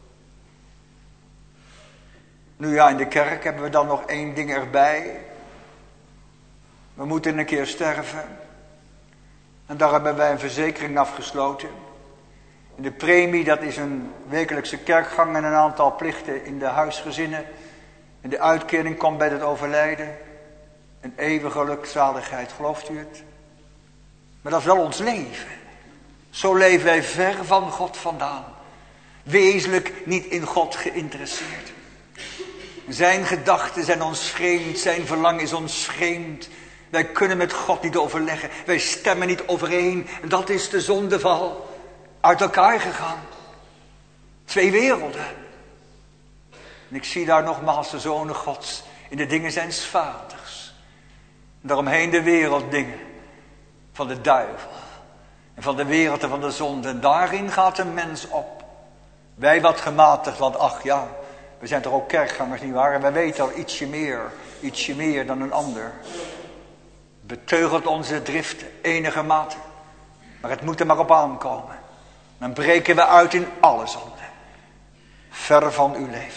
Nu ja, in de kerk hebben we dan nog één ding erbij. We moeten een keer sterven. En daar hebben wij een verzekering afgesloten. En de premie, dat is een wekelijkse kerkgang en een aantal plichten in de huisgezinnen. En de uitkering komt bij het overlijden. Een eeuwige gelukzaligheid, gelooft u het? Maar dat is wel ons leven. Zo leven wij ver van God vandaan. Wezenlijk niet in God geïnteresseerd. Zijn gedachten zijn ons vreemd, zijn verlangen is ons vreemd. Wij kunnen met God niet overleggen, wij stemmen niet overeen. En dat is de zondeval. Uit elkaar gegaan. Twee werelden. En ik zie daar nogmaals de zonen Gods in de dingen zijns vaders. En daaromheen de werelddingen van de duivel. En van de wereld en van de zonde. En daarin gaat een mens op. Wij wat gematigd, want ach ja, we zijn toch ook kerkgangers nietwaar? En wij weten al ietsje meer, ietsje meer dan een ander. Beteugelt onze drift enige mate. Maar het moet er maar op aankomen. Dan breken we uit in alle zonde. Ver van u leeft.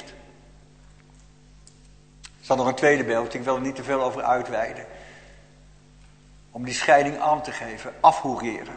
Er staat nog een tweede beeld, ik wil er niet te veel over uitweiden. Om die scheiding aan te geven, afhoereren.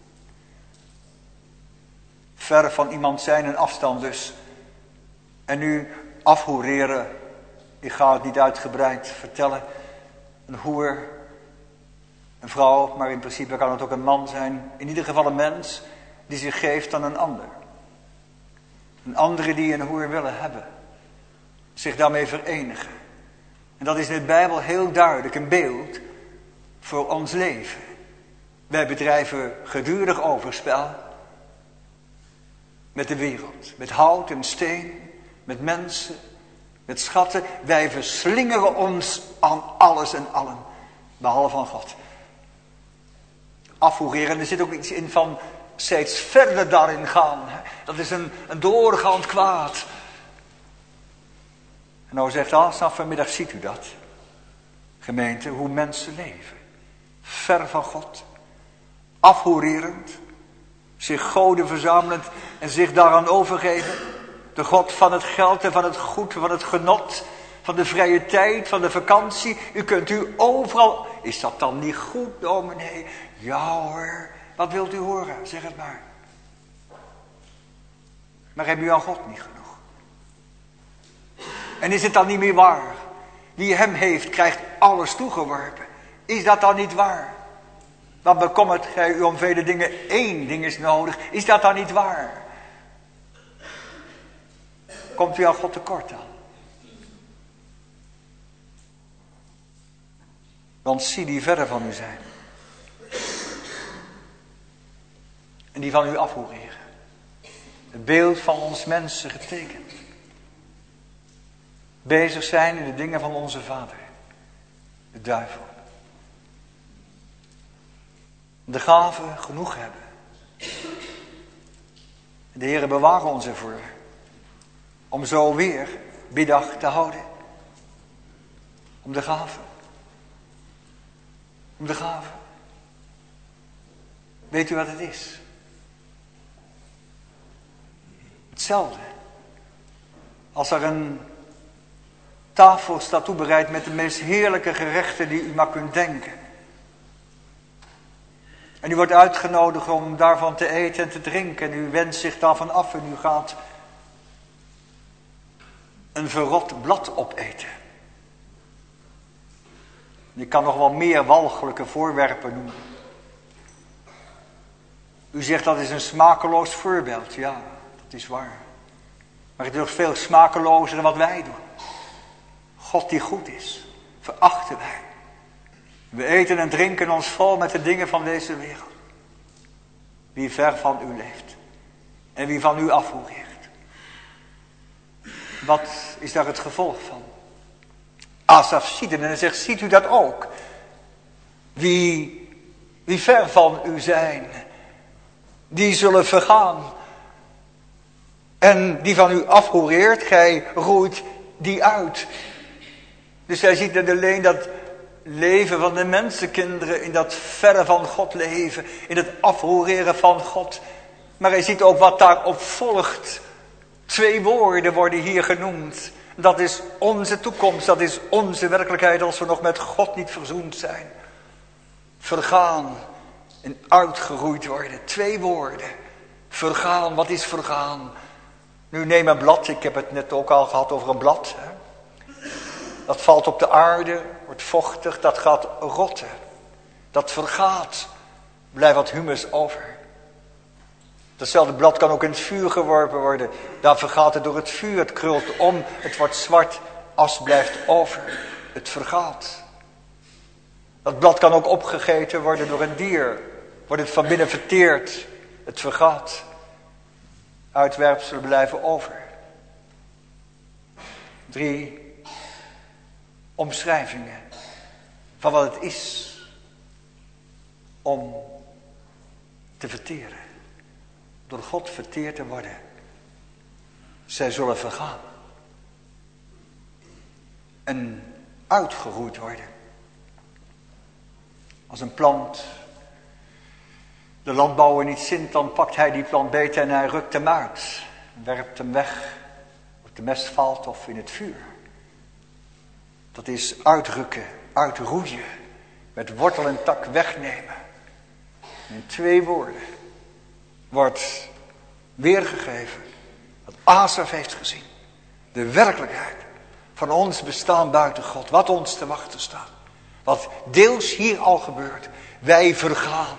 Ver van iemand zijn en afstand dus. En nu afhoereren, ik ga het niet uitgebreid vertellen. Een hoer, een vrouw, maar in principe kan het ook een man zijn. In ieder geval een mens die zich geeft aan een ander. Een andere die een hoer willen hebben. Zich daarmee verenigen. En dat is in de Bijbel heel duidelijk een beeld voor ons leven. Wij bedrijven gedurig overspel met de wereld. Met hout en steen, met mensen, met schatten. Wij verslingeren ons aan alles en allen, behalve aan God. Afhoereren, er zit ook iets in van steeds verder daarin gaan. Dat is een, een doorgaand kwaad. En nou zegt Asaf, vanmiddag ziet u dat. Gemeente, hoe mensen leven. Ver van God. Afhoererend. Zich goden verzamelend en zich daaraan overgeven. De God van het geld en van het goed, van het genot. Van de vrije tijd, van de vakantie. U kunt u overal... Is dat dan niet goed, dominee? Ja hoor. Wat wilt u horen? Zeg het maar. Maar heb u aan God niet genoeg? En is het dan niet meer waar? Wie hem heeft, krijgt alles toegeworpen. Is dat dan niet waar? Dan bekommert gij u om vele dingen. Één ding is nodig. Is dat dan niet waar? Komt u aan God tekort dan? Want zie die verre van u zijn. En die van u afhoereren. Het beeld van ons mensen getekend. Bezig zijn in de dingen van onze vader. De duivel. De gave genoeg hebben. De Heere beware ons ervoor. Om zo weer biddag te houden. Om de gave. Om de gave. Weet u wat het is? Hetzelfde. Als er een tafel staat toebereid met de meest heerlijke gerechten die u maar kunt denken. En u wordt uitgenodigd om daarvan te eten en te drinken. En u wendt zich daarvan af en u gaat een verrot blad opeten. Je kan nog wel meer walgelijke voorwerpen noemen. U zegt dat is een smakeloos voorbeeld. Ja, dat is waar. Maar het is nog veel smakelozer dan wat wij doen. God die goed is, verachten wij. We eten en drinken ons vol met de dingen van deze wereld. Wie ver van u leeft. En wie van u afhoereert. Wat is daar het gevolg van? Asaf ziet het en hij zegt, ziet u dat ook? Wie, wie ver van u zijn, die zullen vergaan. En die van u afroereert, gij roeit die uit. Dus hij ziet niet alleen dat leven van de mensenkinderen, in dat verre van God leven, in het afroereren van God. Maar hij ziet ook wat daarop volgt. Twee woorden worden hier genoemd. Dat is onze toekomst, dat is onze werkelijkheid als we nog met God niet verzoend zijn. Vergaan en uitgeroeid worden. Twee woorden. Vergaan, wat is vergaan? Nu neem een blad, ik heb het net ook al gehad over een blad. Hè. Dat valt op de aarde, wordt vochtig, dat gaat rotten. Dat vergaat, blijft wat humus over. Datzelfde blad kan ook in het vuur geworpen worden. Daar vergaat het door het vuur, het krult om, het wordt zwart, as blijft over. Het vergaat. Dat blad kan ook opgegeten worden door een dier. Wordt het van binnen verteerd, het vergaat. Uitwerpselen blijven over. Drie omschrijvingen van wat het is om te verteren. Door God verteerd te worden. Zij zullen vergaan. En uitgeroeid worden. Als een plant de landbouwer niet zint, dan pakt hij die plant beet en hij rukt hem uit. Werpt hem weg. Op de mest valt of in het vuur. Dat is uitrukken, uitroeien. Met wortel en tak wegnemen. In twee woorden wordt weergegeven wat Asaf heeft gezien. De werkelijkheid van ons bestaan buiten God. Wat ons te wachten staat. Wat deels hier al gebeurt. Wij vergaan.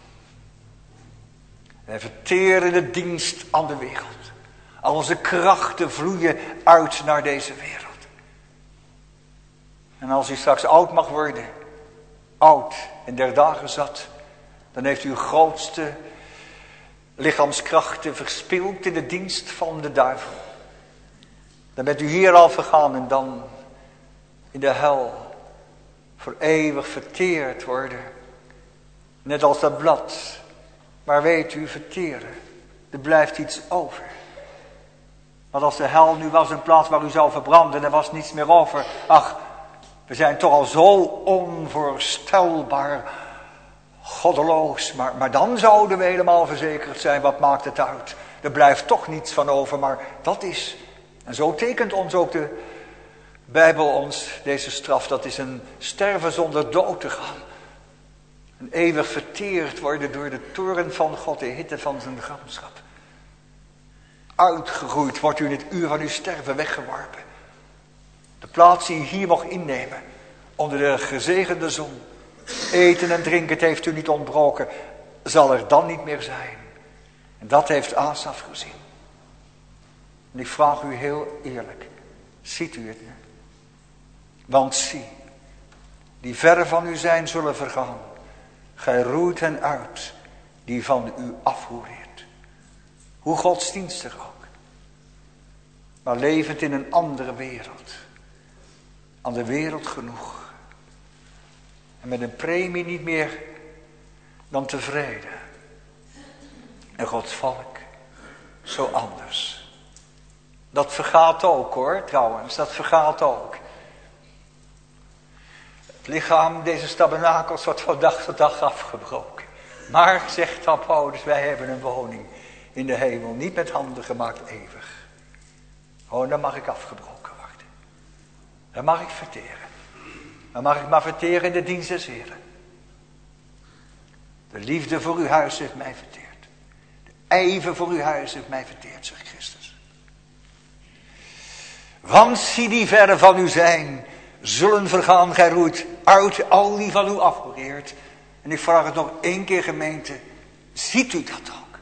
Wij verteren de dienst aan de wereld. Al onze krachten vloeien uit naar deze wereld. En als u straks oud mag worden, oud en der dagen zat, dan heeft u uw grootste lichaamskrachten verspild in de dienst van de duivel. Dan bent u hier al vergaan en dan in de hel voor eeuwig verteerd worden. Net als dat blad. Maar weet u, verteren, er blijft iets over. Want als de hel nu was een plaats waar u zou verbranden, er was niets meer over. Ach, we zijn toch al zo onvoorstelbaar goddeloos. Maar, maar dan zouden we helemaal verzekerd zijn, wat maakt het uit? Er blijft toch niets van over, maar dat is, en zo tekent ons ook de Bijbel ons deze straf, dat is een sterven zonder dood te gaan. Een eeuwig verteerd worden door de toorn van God, de hitte van zijn gramschap. Uitgeroeid wordt u in het uur van uw sterven weggeworpen. De plaats die u hier mocht innemen, onder de gezegende zon. Eten en drinken, het heeft u niet ontbroken, zal er dan niet meer zijn. En dat heeft Asaf gezien. En ik vraag u heel eerlijk, ziet u het nu? Want zie, die verre van u zijn zullen vergaan. Gij roeit hen uit, die van u afroereert. Hoe godsdienstig ook. Maar levend in een andere wereld. Aan de wereld genoeg. En met een premie niet meer dan tevreden. En Gods volk zo anders. Dat vergaat ook hoor, trouwens. Dat vergaat ook. Het lichaam, deze tabernakels, wordt van dag tot dag afgebroken. Maar, zegt dan Paulus, wij hebben een woning in de hemel. Niet met handen gemaakt, eeuwig. Oh, dan mag ik afgebroken worden. Dan mag ik verteren. Dan mag ik maar verteren in de dienst des Heren. De liefde voor uw huis heeft mij verteerd. De ijver voor uw huis heeft mij verteerd, zegt Christus. Want zie die verre van u zijn, zullen vergaan, gij roeit uit al die van u afgereerd. En ik vraag het nog één keer, gemeente, ziet u dat ook?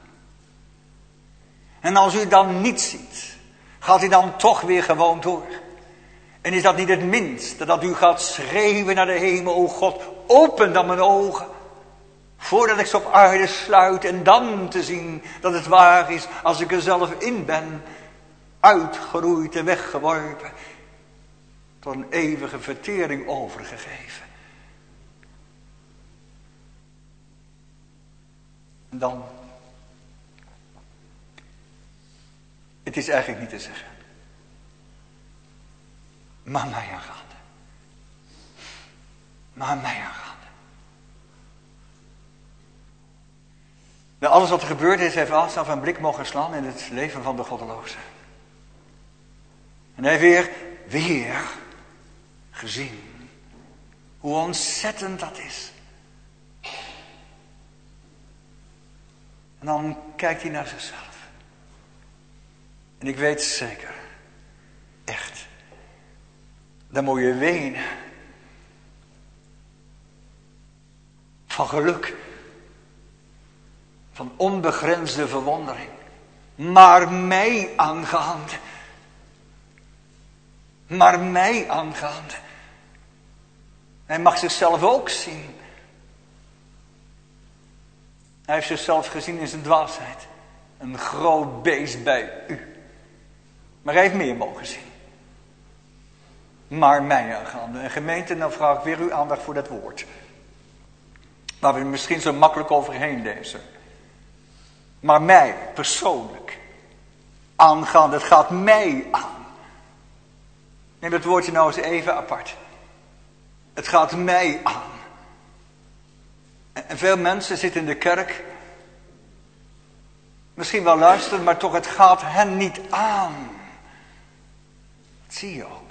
En als u dan niet ziet, gaat u dan toch weer gewoon door? En is dat niet het minste, dat u gaat schreeuwen naar de hemel, o God, open dan mijn ogen, voordat ik ze op aarde sluit, en dan te zien dat het waar is als ik er zelf in ben. uitgeroeid en weggeworpen, tot een eeuwige vertering overgegeven. En dan, het is eigenlijk niet te zeggen, maar mij aangaande. Maar mij aangaande. Nou, alles wat er gebeurd is, heeft Asaf een blik mogen slaan in het leven van de goddeloze. En hij heeft weer, weer gezien hoe ontzettend dat is. En dan kijkt hij naar zichzelf. En ik weet zeker, echt, dan moet je wenen van geluk, van onbegrensde verwondering. Maar mij aangaande, maar mij aangaande. Hij mag zichzelf ook zien. Hij heeft zichzelf gezien in zijn dwaasheid. Een groot beest bij u. Maar hij heeft meer mogen zien. Maar mij aangaande. En gemeente, dan vraag ik weer uw aandacht voor dat woord. Waar we misschien zo makkelijk overheen lezen. Maar mij, persoonlijk. Aangaande, het gaat mij aan. Neem het woordje nou eens even apart. Het gaat mij aan. En veel mensen zitten in de kerk. Misschien wel luisteren, maar toch, het gaat hen niet aan. Dat zie je ook.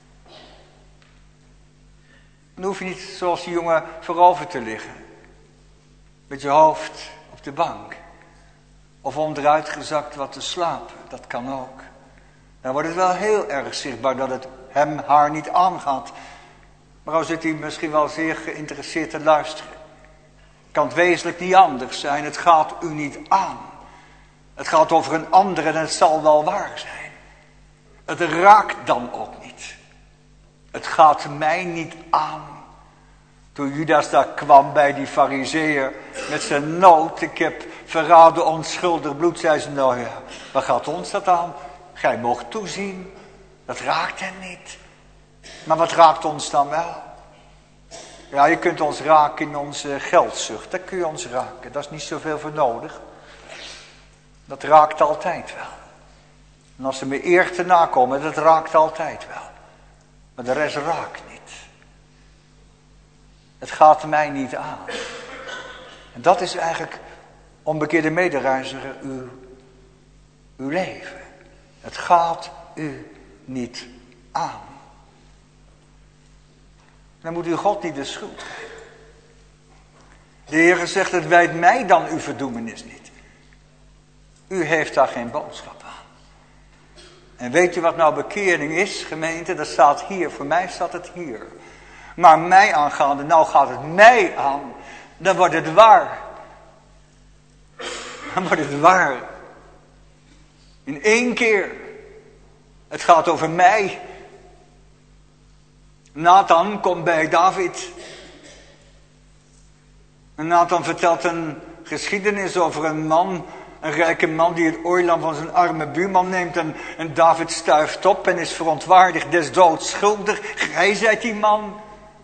Dan hoef je niet zoals die jongen voorover te liggen. Met je hoofd op de bank. Of onderuit gezakt wat te slapen. Dat kan ook. Dan wordt het wel heel erg zichtbaar dat het hem, haar niet aangaat. Maar al zit hij misschien wel zeer geïnteresseerd te luisteren. Kan het wezenlijk niet anders zijn. Het gaat u niet aan. Het gaat over een ander en het zal wel waar zijn. Het raakt dan ook niet. Het gaat mij niet aan. Toen Judas daar kwam bij die farizeeër met zijn nood. Ik heb verraden onschuldig bloed. Zei ze, nou ja, wat gaat ons dat aan? Gij moogt toezien. Dat raakt hen niet. Maar wat raakt ons dan wel? Ja, je kunt ons raken in onze geldzucht. Dat kun je ons raken. Dat is niet zoveel voor nodig. Dat raakt altijd wel. En als ze me eer te nakomen, dat raakt altijd wel. Maar de rest raakt niet. Het gaat mij niet aan. En dat is eigenlijk, onbekeerde medereiziger, uw, uw leven. Het gaat u niet aan. Dan moet u God niet de schuld geven. De Heer zegt, het wijt mij dan uw verdoemenis niet. U heeft daar geen boodschap aan. En weet u wat nou bekering is, gemeente? Dat staat hier, voor mij staat het hier. Maar mij aangaande, nou gaat het mij aan. Dan wordt het waar. Dan wordt het waar. In één keer. Het gaat over mij. Nathan komt bij David. En Nathan vertelt een geschiedenis over een man, een rijke man die het ooilam van zijn arme buurman neemt. En, en David stuift op en is verontwaardigd, des doods schuldig. Gij zijt die man.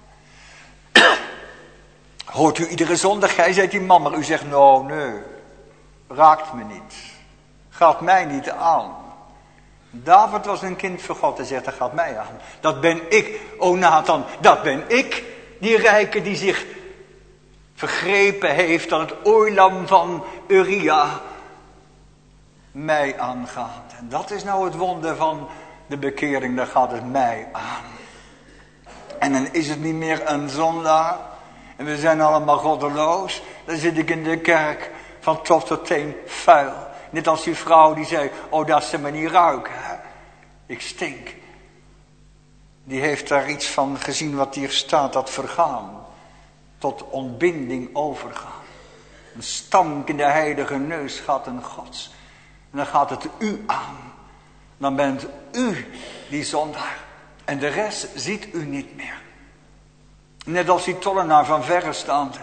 Hoort u iedere zondag, gij zijt die man. Maar u zegt, nou nee, raakt me niet. Gaat mij niet aan. David was een kind van God en zegt, dat gaat mij aan. Dat ben ik, o Nathan, dat ben ik. Die rijke die zich vergrepen heeft aan het ooilam van Uria. Mij aangaat. En dat is nou het wonder van de bekering, daar gaat het mij aan. En dan is het niet meer een zondaar. En we zijn allemaal goddeloos. Dan zit ik in de kerk van top tot teen vuil. Net als die vrouw die zei, oh dat ze me niet ruiken. Hè? Ik stink. Die heeft daar iets van gezien wat hier staat, dat vergaan. Tot ontbinding overgaan. Een stank in de heilige neusgaten Gods. En dan gaat het u aan. Dan bent u die zondaar. En de rest ziet u niet meer. Net als die tollenaar van verre staande.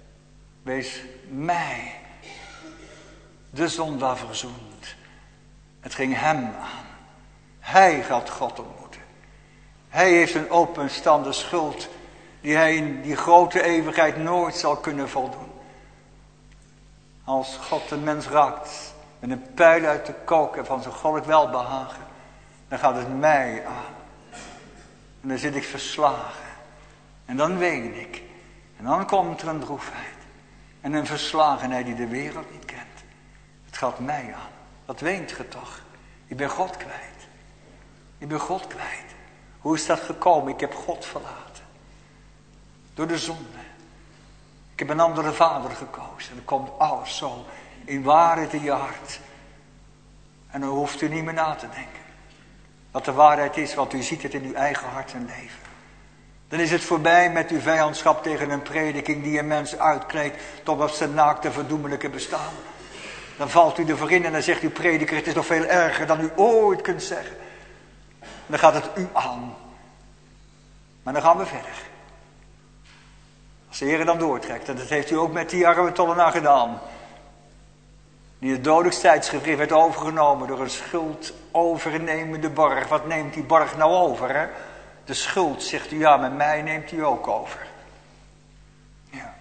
Wees mij, de zondaar verzoend. Het ging hem aan. Hij gaat God ontmoeten. Hij heeft een openstaande schuld die hij in die grote eeuwigheid nooit zal kunnen voldoen. Als God een mens raakt met een pijl uit de koker van zijn goddelijk welbehagen, dan gaat het mij aan. En dan zit ik verslagen. En dan ween ik. En dan komt er een droefheid. En een verslagenheid die de wereld niet kent. Het gaat mij aan. Wat weent ge toch? Ik ben God kwijt. Ik ben God kwijt. Hoe is dat gekomen? Ik heb God verlaten. Door de zonde. Ik heb een andere vader gekozen. En dan komt alles zo in waarheid in je hart. En dan hoeft u niet meer na te denken. Wat de waarheid is, want u ziet het in uw eigen hart en leven. Dan is het voorbij met uw vijandschap tegen een prediking die een mens uitkleedt tot op zijn naakte verdoemelijke bestaan. Dan valt u ervoor in en dan zegt uw prediker, het is nog veel erger dan u ooit kunt zeggen. En dan gaat het u aan. Maar dan gaan we verder. Als de Heer dan doortrekt, en dat heeft u ook met die arme tollenaar gedaan. Die het dodelijkstijdsgevricht werd overgenomen door een schuld overnemende borg. Wat neemt die borg nou over, hè? De schuld, zegt u, ja, met mij neemt u ook over. Ja.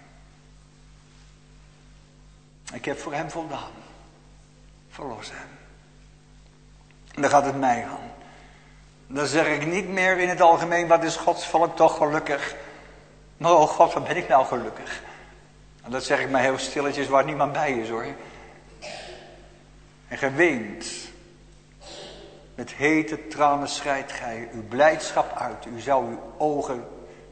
Ik heb voor hem voldaan. Verlos hem. En dan gaat het mij aan. Dan zeg ik niet meer in het algemeen, wat is Gods volk toch gelukkig. Maar oh God, wat ben ik nou gelukkig. En dat zeg ik maar heel stilletjes waar niemand bij is, hoor. En geweend. Met hete tranen schrijdt gij uw blijdschap uit. U zou uw ogen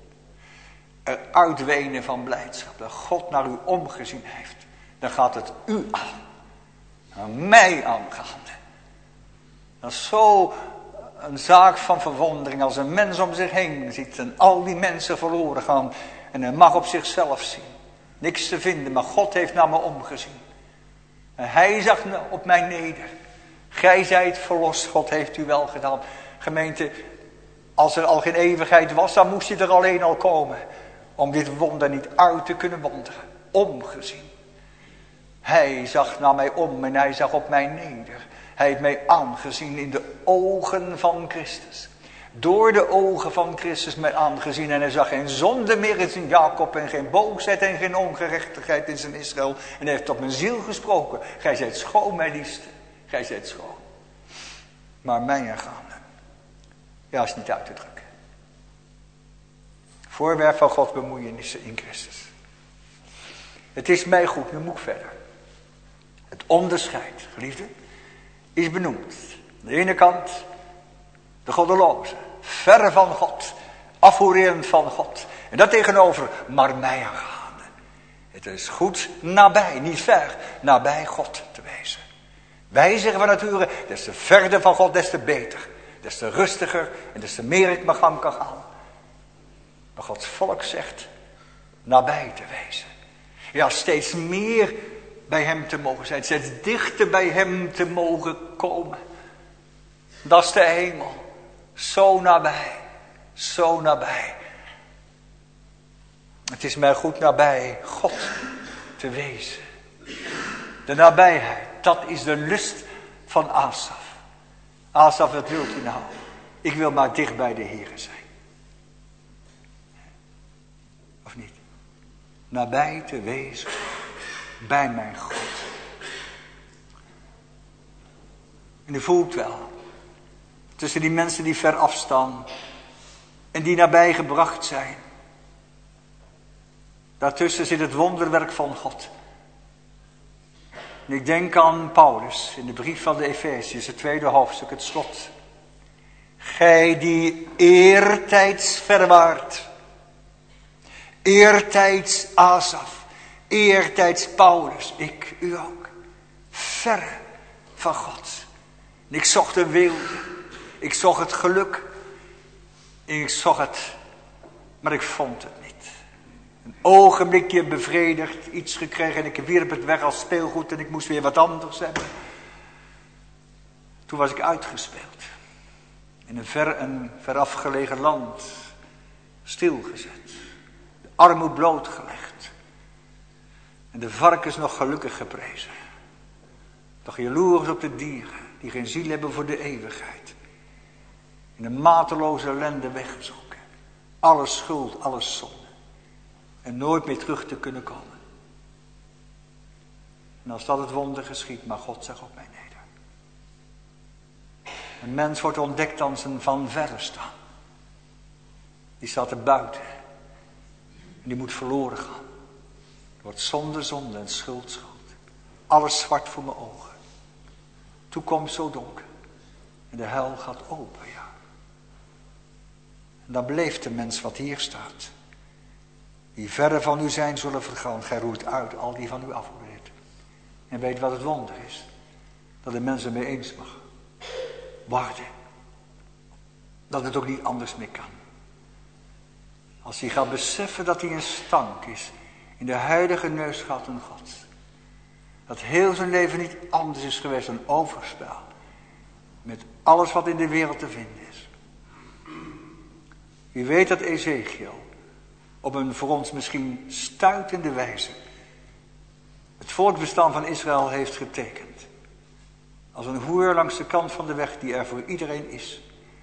eruit wenen van blijdschap. Dat God naar u omgezien heeft. Dan gaat het u aan. Aan mij aangaande. Dat is zo een zaak van verwondering. Als een mens om zich heen ziet. En al die mensen verloren gaan. En hij mag op zichzelf zien. Niks te vinden. Maar God heeft naar me omgezien. En hij zag op mij neder. Gij zijt verlost, God heeft u wel gedaan. Gemeente, als er al geen eeuwigheid was, dan moest hij er alleen al komen. Om dit wonder niet uit te kunnen wonderen. Omgezien. Hij zag naar mij om en hij zag op mij neder. Hij heeft mij aangezien in de ogen van Christus. Door de ogen van Christus mij aangezien. En hij zag geen zonde meer in zijn Jacob en geen boosheid en geen ongerechtigheid in zijn Israël. En hij heeft tot mijn ziel gesproken. Gij zijt schoon, mijn liefste. Gij zijt schoon. Maar mij aangaande. Ja, is niet uit te drukken. Voorwerp van Gods bemoeienissen in Christus. Het is mij goed, nu moet ik verder. Het onderscheid, geliefde, is benoemd. Aan de ene kant de goddeloze, verre van God, afhoerend van God. En dat tegenover, maar mij aangaande. Het is goed nabij, niet ver, nabij God te wezen. Wij zeggen van nature, des te verder van God, des te beter. Des te rustiger en des te meer ik mijn gang kan gaan. Maar Gods volk zegt, nabij te wezen. Ja, steeds meer bij hem te mogen zijn. Steeds dichter bij hem te mogen komen. Dat is de hemel. Zo nabij. Zo nabij. Het is mij goed nabij God te wezen. De nabijheid. Dat is de lust van Asaf. Asaf, wat wilt u nou? Ik wil maar dicht bij de Heere zijn. Of niet? Nabij te wezen bij mijn God. En u voelt wel. Tussen die mensen die ver afstaan. En die nabij gebracht zijn. Daartussen zit het wonderwerk van God. En ik denk aan Paulus in de brief van de Efeziërs, het tweede hoofdstuk, het slot. Gij die eertijds ver waart. Eertijds Asaf. Eertijds Paulus. Ik, u ook. Verre van God. En ik zocht de wilde. Ik zocht het geluk. En ik zocht het. Maar ik vond het niet. Een ogenblikje bevredigd. Iets gekregen. En ik wierp het weg als speelgoed. En ik moest weer wat anders hebben. Toen was ik uitgespeeld. In een ver en verafgelegen land. Stilgezet. De armoede blootgelegd. En de varkens nog gelukkig geprezen. Toch jaloers op de dieren. die geen ziel hebben voor de eeuwigheid. In een mateloze ellende weggezonken. Alle schuld, alle zonde. En nooit meer terug te kunnen komen. En als dat het wonder geschiet, maar God zag op mij neder. Een mens wordt ontdekt aan zijn van verre staan. Die staat er buiten. En die moet verloren gaan. Er wordt zonde, zonde en schuld, schuld. Alles zwart voor mijn ogen. Toekomst zo donker. En de hel gaat open, ja. En dan beleeft de mens wat hier staat. Die verre van u zijn zullen vergaan. Gij roeit uit al die van u afgeleerd. En weet wat het wonder is. Dat de mens ermee eens mag worden. Dat het ook niet anders meer kan. Als hij gaat beseffen dat hij een stank is. In de huidige neusgaten Gods. Dat heel zijn leven niet anders is geweest dan overspel. Met alles wat in de wereld te vinden is. U weet dat Ezekiel op een voor ons misschien stuitende wijze het volksbestaan van Israël heeft getekend. Als een hoer langs de kant van de weg die er voor iedereen is.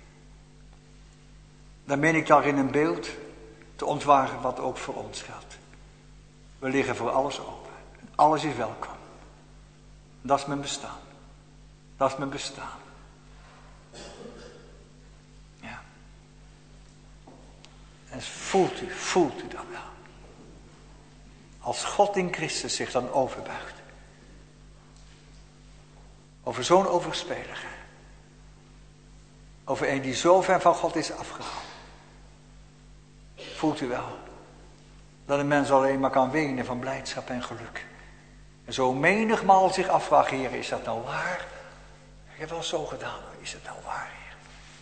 Dan meen ik daarin een beeld te ontwaren wat ook voor ons geldt. We liggen voor alles open. En alles is welkom. Dat is mijn bestaan. Dat is mijn bestaan. Ja. En voelt u, voelt u dat wel? Als God in Christus zich dan overbuigt. Over zo'n overspelige. Over een die zo ver van God is afgegaan. Voelt u wel dat een mens alleen maar kan wenen van blijdschap en geluk. En zo menigmaal zich afvraagt, Heer, is dat nou waar? Ik heb wel zo gedaan, maar is het nou waar, Heer?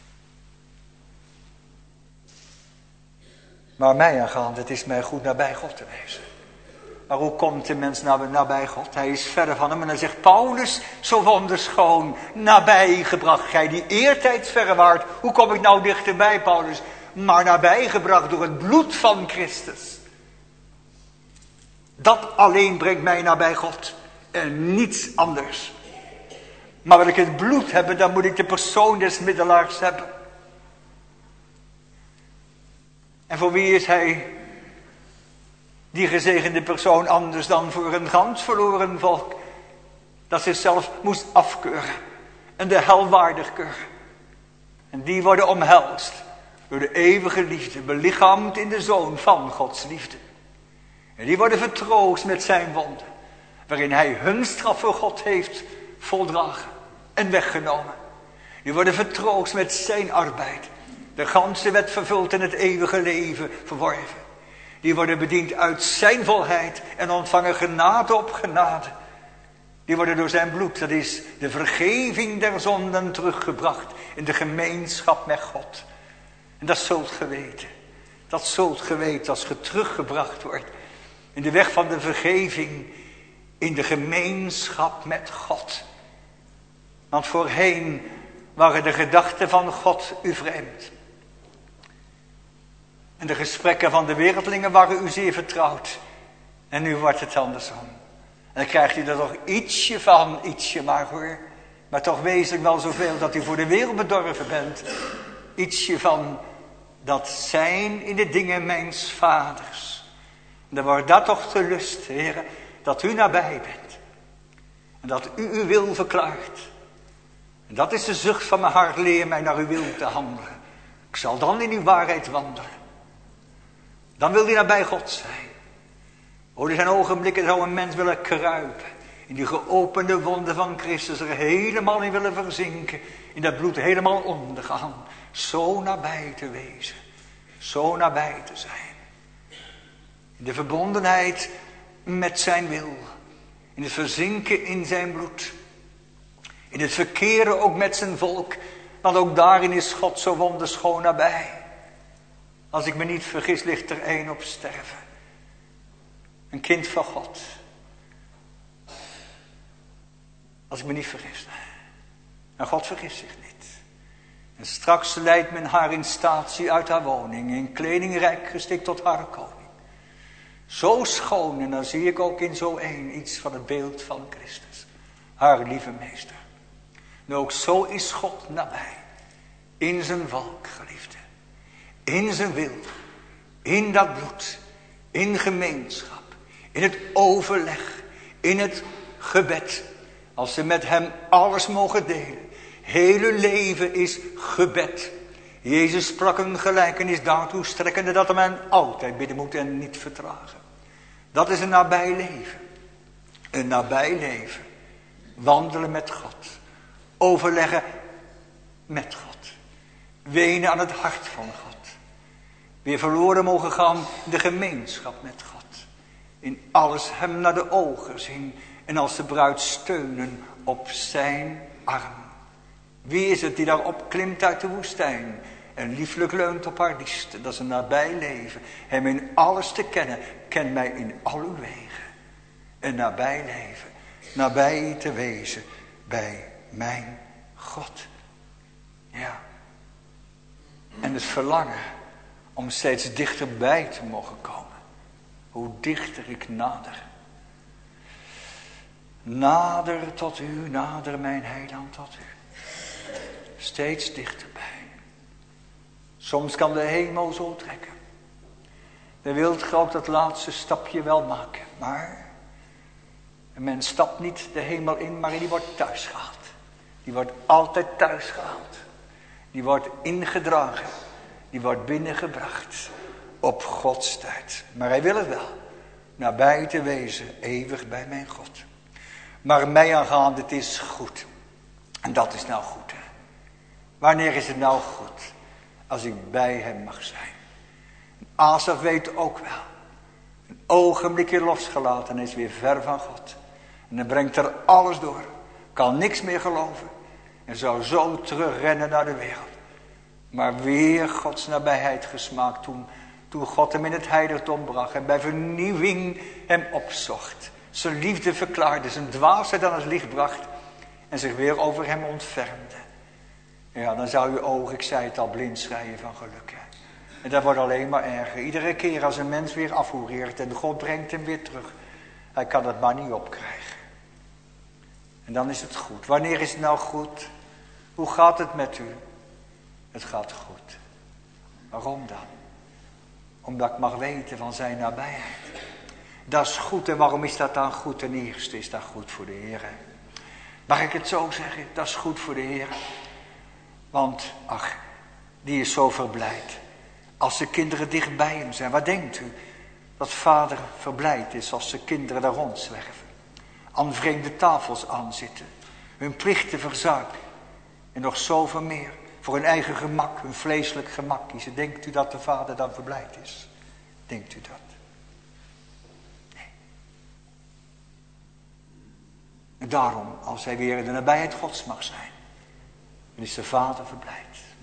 Maar mij aangaande, het is mij goed nabij God te wezen. Maar hoe komt de mens nabij God? Hij is verder van hem en dan zegt Paulus, zo wonderschoon, nabij gebracht. Gij die eertijds verre waart, hoe kom ik nou dichterbij, Paulus? Maar nabijgebracht door het bloed van Christus. Dat alleen brengt mij nabij God. En niets anders. Maar wil ik het bloed hebben, dan moet ik de persoon des middelaars hebben. En voor wie is hij, die gezegende persoon, anders dan voor een gans verloren volk, dat zichzelf moest afkeuren en de hel waardig keuren. En die worden omhelst door de eeuwige liefde, belichaamd in de Zoon van Gods liefde. En die worden vertroost met zijn wonden, waarin hij hun straf voor God heeft voldragen en weggenomen. Die worden vertroost met zijn arbeid, de ganse wet vervuld en het eeuwige leven verworven. Die worden bediend uit zijn volheid en ontvangen genade op genade. Die worden door zijn bloed, dat is de vergeving der zonden, teruggebracht in de gemeenschap met God. En dat zult ge weten. Dat zult ge weten als ge teruggebracht wordt in de weg van de vergeving, in de gemeenschap met God. Want voorheen waren de gedachten van God u vreemd. En de gesprekken van de wereldlingen waren u zeer vertrouwd. En nu wordt het andersom. En dan krijgt u er toch ietsje van, ietsje maar hoor. Maar toch wezenlijk wel zoveel dat u voor de wereld bedorven bent. Ietsje van dat zijn in de dingen mijns vaders. En dan wordt dat toch te lust, heren, dat u nabij bent. En dat u uw wil verklaart. En dat is de zucht van mijn hart, leer mij naar uw wil te handelen. Ik zal dan in uw waarheid wandelen. Dan wil hij nabij God zijn. O, er zijn ogenblikken zou een mens willen kruipen. In die geopende wonden van Christus er helemaal in willen verzinken. In dat bloed helemaal ondergaan. Zo nabij te wezen. Zo nabij te zijn. In de verbondenheid met zijn wil. In het verzinken in zijn bloed. In het verkeren ook met zijn volk. Want ook daarin is God zo wonderschoon nabij. Als ik me niet vergis, ligt er één op sterven. Een kind van God. Als ik me niet vergis. En God vergist zich niet. En straks leidt men haar in statie uit haar woning. In kleding rijk gestikt tot haar koning. Zo schoon, en dan zie ik ook in zo één iets van het beeld van Christus. Haar lieve meester. En ook zo is God nabij. In zijn volk, geliefde. In zijn wil. In dat bloed. In gemeenschap. In het overleg. In het gebed. Als ze met hem alles mogen delen. Hele leven is gebed. Jezus sprak een gelijkenis daartoe strekkende dat men altijd bidden moet en niet vertragen. Dat is een nabij leven. Een nabij leven. Wandelen met God. Overleggen met God. Wenen aan het hart van God. Weer verloren mogen gaan in de gemeenschap met God. In alles hem naar de ogen zien. En als de bruid steunen op zijn arm. Wie is het die daar opklimt uit de woestijn? En lieflijk leunt op haar liefste. Dat is een nabij leven. Hem in alles te kennen. Ken mij in al uw wegen. Een nabij leven. Nabij te wezen bij mijn God. Ja. En het verlangen om steeds dichterbij te mogen komen. Hoe dichter ik nader. Nader tot u, nader mijn heiland tot u. Steeds dichterbij. Soms kan de hemel zo trekken. Dan wilt ge ook dat laatste stapje wel maken. Maar men stapt niet de hemel in, maar die wordt thuis gehaald. Die wordt altijd thuis gehaald. Die wordt ingedragen. Die wordt binnengebracht. Op Gods tijd. Maar hij wil het wel. Nabij te wezen, eeuwig bij mijn God. Maar mij aangaande, het is goed. En dat is nou goed, hè. Wanneer is het nou goed? Als ik bij hem mag zijn. Asaf weet ook wel. Een ogenblikje losgelaten is weer ver van God. En dan brengt er alles door. Kan niks meer geloven. En zou zo terugrennen naar de wereld. Maar weer Gods nabijheid gesmaakt toen, toen God hem in het heiligdom bracht. En bij vernieuwing hem opzocht. Zijn liefde verklaarde. Zijn dwaasheid aan het licht bracht. En zich weer over hem ontfermde. Ja, dan zou je ogen, ik zei het al, blind schreien van geluk. Hè? En dat wordt alleen maar erger. Iedere keer als een mens weer afhoereert en God brengt hem weer terug. Hij kan het maar niet opkrijgen. En dan is het goed. Wanneer is het nou goed? Hoe gaat het met u? Het gaat goed. Waarom dan? Omdat ik mag weten van zijn nabijheid. Dat is goed. En waarom is dat dan goed? Ten eerste is dat goed voor de Heer. Mag ik het zo zeggen? Dat is goed voor de Heer. Want, ach, die is zo verblijd. Als de kinderen dicht bij hem zijn. Wat denkt u? Dat vader verblijd is als de kinderen daar rondzwerven. Aan vreemde tafels aanzitten. Hun plichten verzuipen. En nog zoveel meer. Voor hun eigen gemak, hun vleeselijk gemak kiezen. Denkt u dat de vader dan verblijd is? Denkt u dat? Nee. En daarom, als hij weer in de nabijheid Gods mag zijn. Dan is de vader verblijd.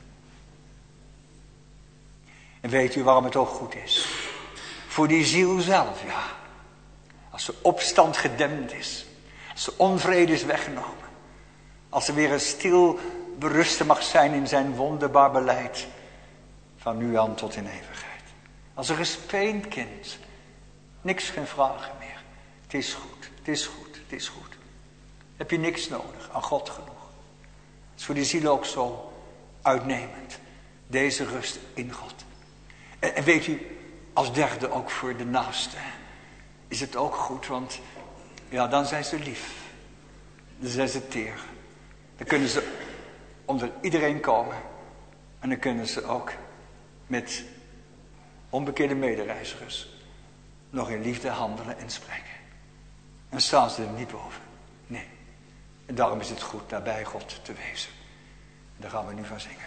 En weet u waarom het ook goed is? Voor die ziel zelf, ja. Als de opstand gedempt is. Als de onvrede is weggenomen. Als er weer een stil berusten mag zijn in zijn wonderbaar beleid. Van nu aan tot in eeuwigheid. Als een gespeend kind. Niks, geen vragen meer. Het is goed, het is goed, het is goed. Heb je niks nodig, aan God genoeg. Het is voor die ziel ook zo uitnemend. Deze rust in God. En, en weet u, als derde ook voor de naaste. Is het ook goed, want ja, dan zijn ze lief. Dan zijn ze teer. Dan kunnen ze onder iedereen komen. En dan kunnen ze ook met onbekeerde medereizigers nog in liefde handelen en spreken. En staan ze er niet boven. Nee. En daarom is het goed nabij God te wezen. En daar gaan we nu van zingen.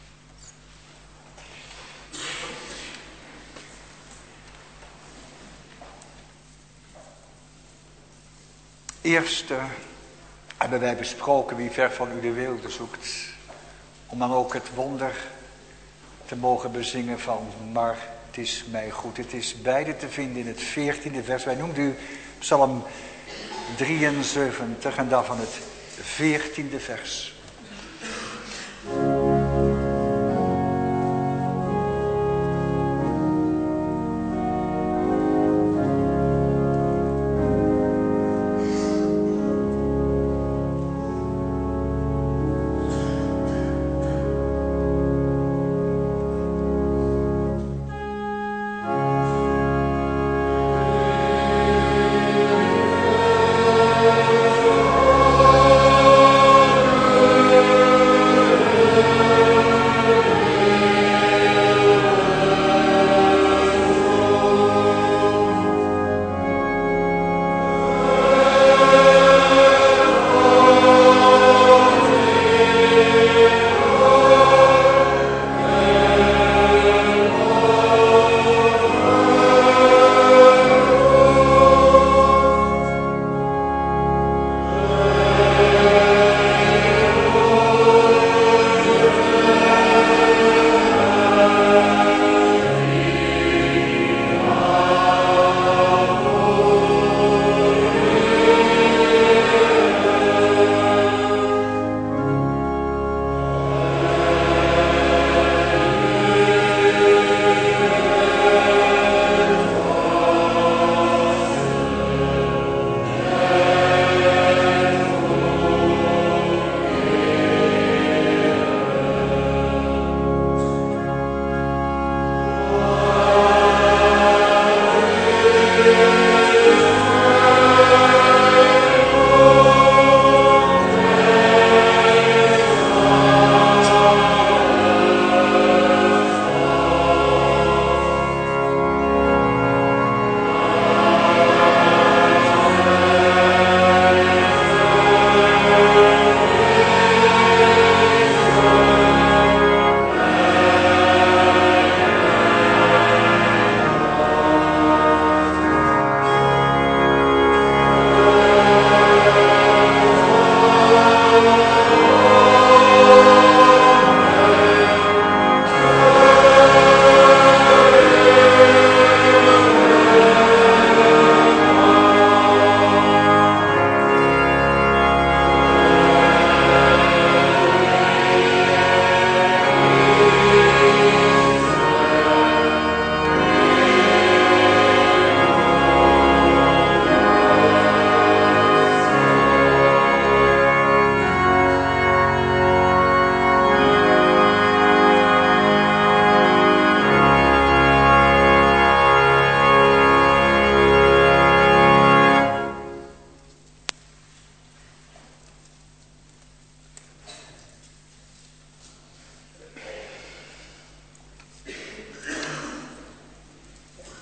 Eerst uh, hebben wij besproken wie ver van u de weelde zoekt. Om dan ook het wonder te mogen bezingen van maar het is mij goed. Het is beide te vinden in het veertiende vers. Wij noemden u Psalm drieënzeventig en daarvan het veertiende vers.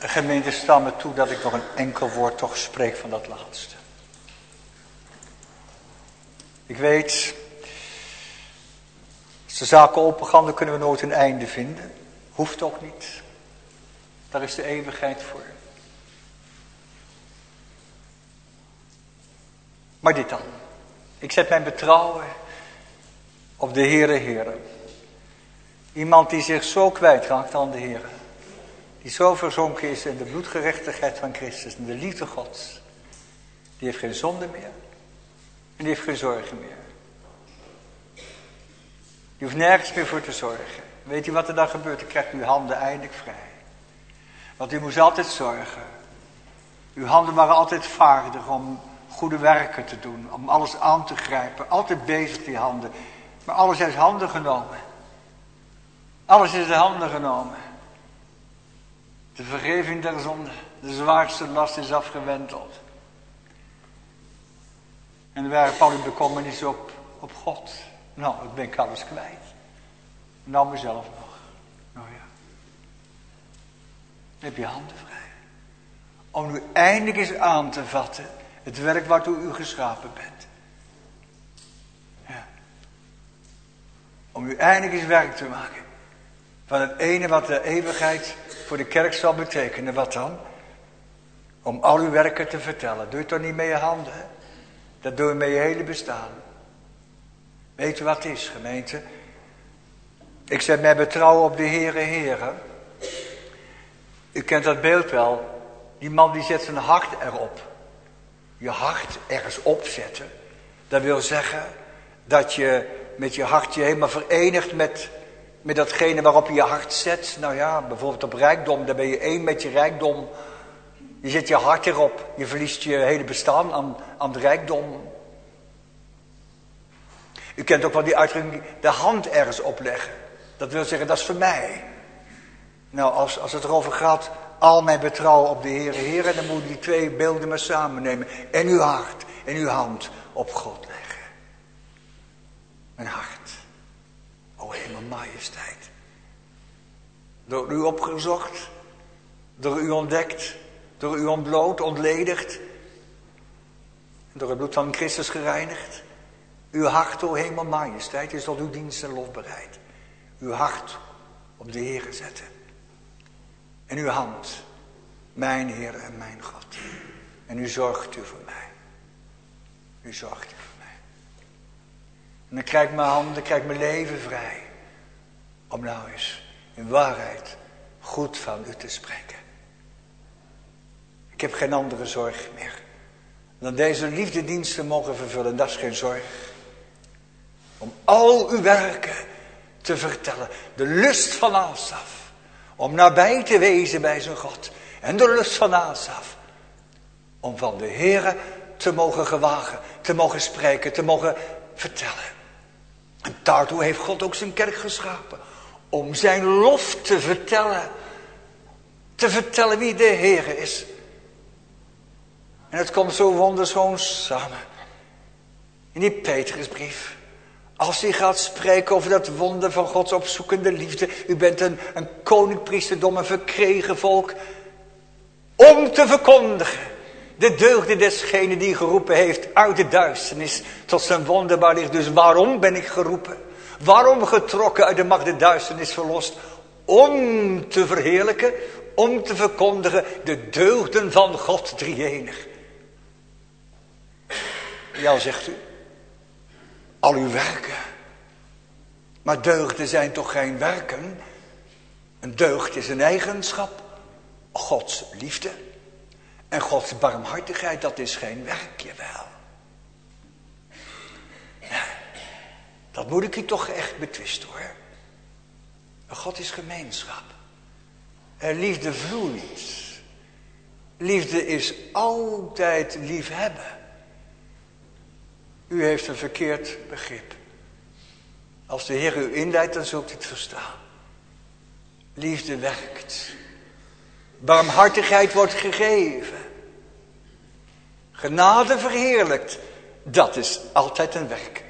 Gemeente, sta me toe dat ik nog een enkel woord toch spreek van dat laatste. Ik weet, als de zaken opengaan, dan kunnen we nooit een einde vinden. Hoeft ook niet. Daar is de eeuwigheid voor. Maar dit dan. Ik zet mijn betrouwen op de Heere Heere. Iemand die zich zo kwijtraakt aan de Heere. Die zo verzonken is in de bloedgerechtigheid van Christus en de liefde Gods. Die heeft geen zonde meer. En die heeft geen zorgen meer. Die hoeft nergens meer voor te zorgen. Weet u wat er dan gebeurt? Dan krijgt uw handen eindelijk vrij. Want u moest altijd zorgen. Uw handen waren altijd vaardig om goede werken te doen. Om alles aan te grijpen. Altijd bezig die handen. Maar alles is handen genomen. Alles is in handen genomen. De vergeving der zonde. De zwaarste last is afgewenteld. En werp al uw bekommernis op, op God. Nou, dat ben ik alles kwijt. Nou mezelf nog. Nou ja. Dan heb je handen vrij. Om nu eindelijk eens aan te vatten. Het werk waartoe u geschapen bent. Ja. Om u eindelijk eens werk te maken. Van het ene wat de eeuwigheid voor de kerk zal betekenen. Wat dan? Om al uw werken te vertellen. Doe je het toch niet met je handen? Hè? Dat doe je met je hele bestaan. Weet u wat het is, gemeente? Ik zet mij betrouwen op de Heere Heere. U kent dat beeld wel. Die man die zet zijn hart erop. Je hart ergens opzetten. Dat wil zeggen dat je met je hart je helemaal verenigt met, met datgene waarop je je hart zet. Nou ja, bijvoorbeeld op rijkdom. Dan ben je één met je rijkdom. Je zet je hart erop. Je verliest je hele bestaan aan, aan de rijkdom. U kent ook wel die uitdrukking, de hand ergens opleggen. Dat wil zeggen, dat is voor mij. Nou, als, als het erover gaat, al mijn betrouwen op de Heere Heere, dan moet je die twee beelden maar samen nemen. En uw hart en uw hand op God leggen. Mijn hart. O hemel majesteit. Door u opgezocht, door u ontdekt, door u ontbloot, ontledigd. Door het bloed van Christus gereinigd. Uw hart, o hemel majesteit, is tot uw dienst en lof bereid. Uw hart op de Heere zetten. En uw hand, mijn Heer en mijn God. En u zorgt u voor mij. U zorgt u voor mij. En dan krijg ik mijn handen, dan krijg ik mijn leven vrij. Om nou eens in waarheid goed van u te spreken. Ik heb geen andere zorg meer. Dan deze liefdediensten mogen vervullen, dat is geen zorg. Om al uw werken te vertellen. De lust van Asaf. Om nabij te wezen bij zijn God. En de lust van Asaf. Om van de Heere te mogen gewagen. Te mogen spreken. Te mogen vertellen. En daartoe heeft God ook zijn kerk geschapen. Om zijn lof te vertellen. Te vertellen wie de Heere is. En het komt zo wonderschoon samen. In die Petrusbrief. Als hij gaat spreken over dat wonder van Gods opzoekende liefde. U bent een, een koninkpriesterdom, een verkregen volk. Om te verkondigen. De deugden desgene die geroepen heeft uit de duisternis tot zijn wonderbaar licht. Dus waarom ben ik geroepen? Waarom getrokken uit de macht der duisternis verlost? Om te verheerlijken, om te verkondigen de deugden van God drie-enig. Ja, zegt u. Al uw werken. Maar deugden zijn toch geen werken? Een deugd is een eigenschap. Gods liefde. En Gods barmhartigheid, dat is geen werkje wel. Ja, dat moet ik u toch echt betwisten hoor. God is gemeenschap. En liefde vloeit. Liefde is altijd liefhebben. U heeft een verkeerd begrip. Als de Heer u inleidt, dan zult u het verstaan. Liefde werkt. Barmhartigheid wordt gegeven. Genade verheerlijkt. Dat is altijd een werk.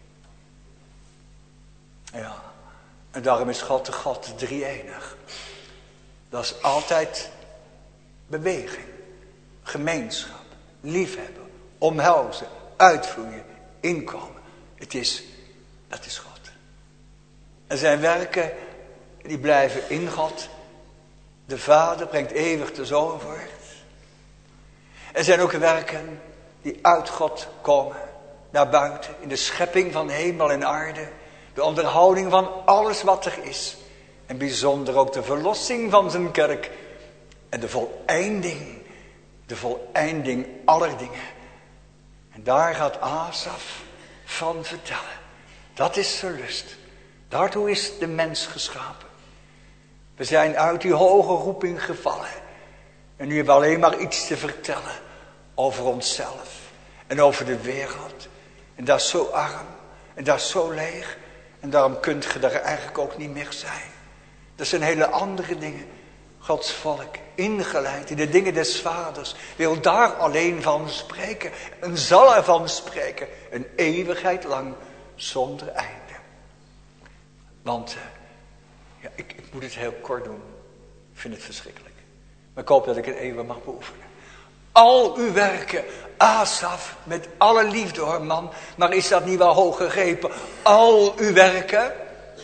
Ja. En daarom is God de God drie-enig. Dat is altijd beweging, gemeenschap, liefhebben, omhelzen, uitvloeien, inkomen. Het is, dat is God. Er zijn werken die blijven in God. De Vader brengt eeuwig de Zoon voort. Er zijn ook werken die uit God komen, naar buiten, in de schepping van hemel en aarde. De onderhouding van alles wat er is. En bijzonder ook de verlossing van zijn kerk. En de voleinding, de voleinding aller dingen. En daar gaat Asaf van vertellen. Dat is zijn lust. Daartoe is de mens geschapen. We zijn uit die hoge roeping gevallen. En nu hebben we alleen maar iets te vertellen over onszelf. En over de wereld. En dat is zo arm. En dat is zo leeg. En daarom kunt je daar eigenlijk ook niet meer zijn. Dat zijn hele andere dingen. Gods volk, ingeleid in de dingen des vaders, wil daar alleen van spreken. En zal ervan spreken. Een eeuwigheid lang zonder einde. Want, uh, ja, ik, ik moet het heel kort doen. Ik vind het verschrikkelijk. Maar ik hoop dat ik het even mag beoefenen. Al uw werken, Asaf, met alle liefde hoor man, maar is dat niet wel hoog gegrepen? Al uw werken,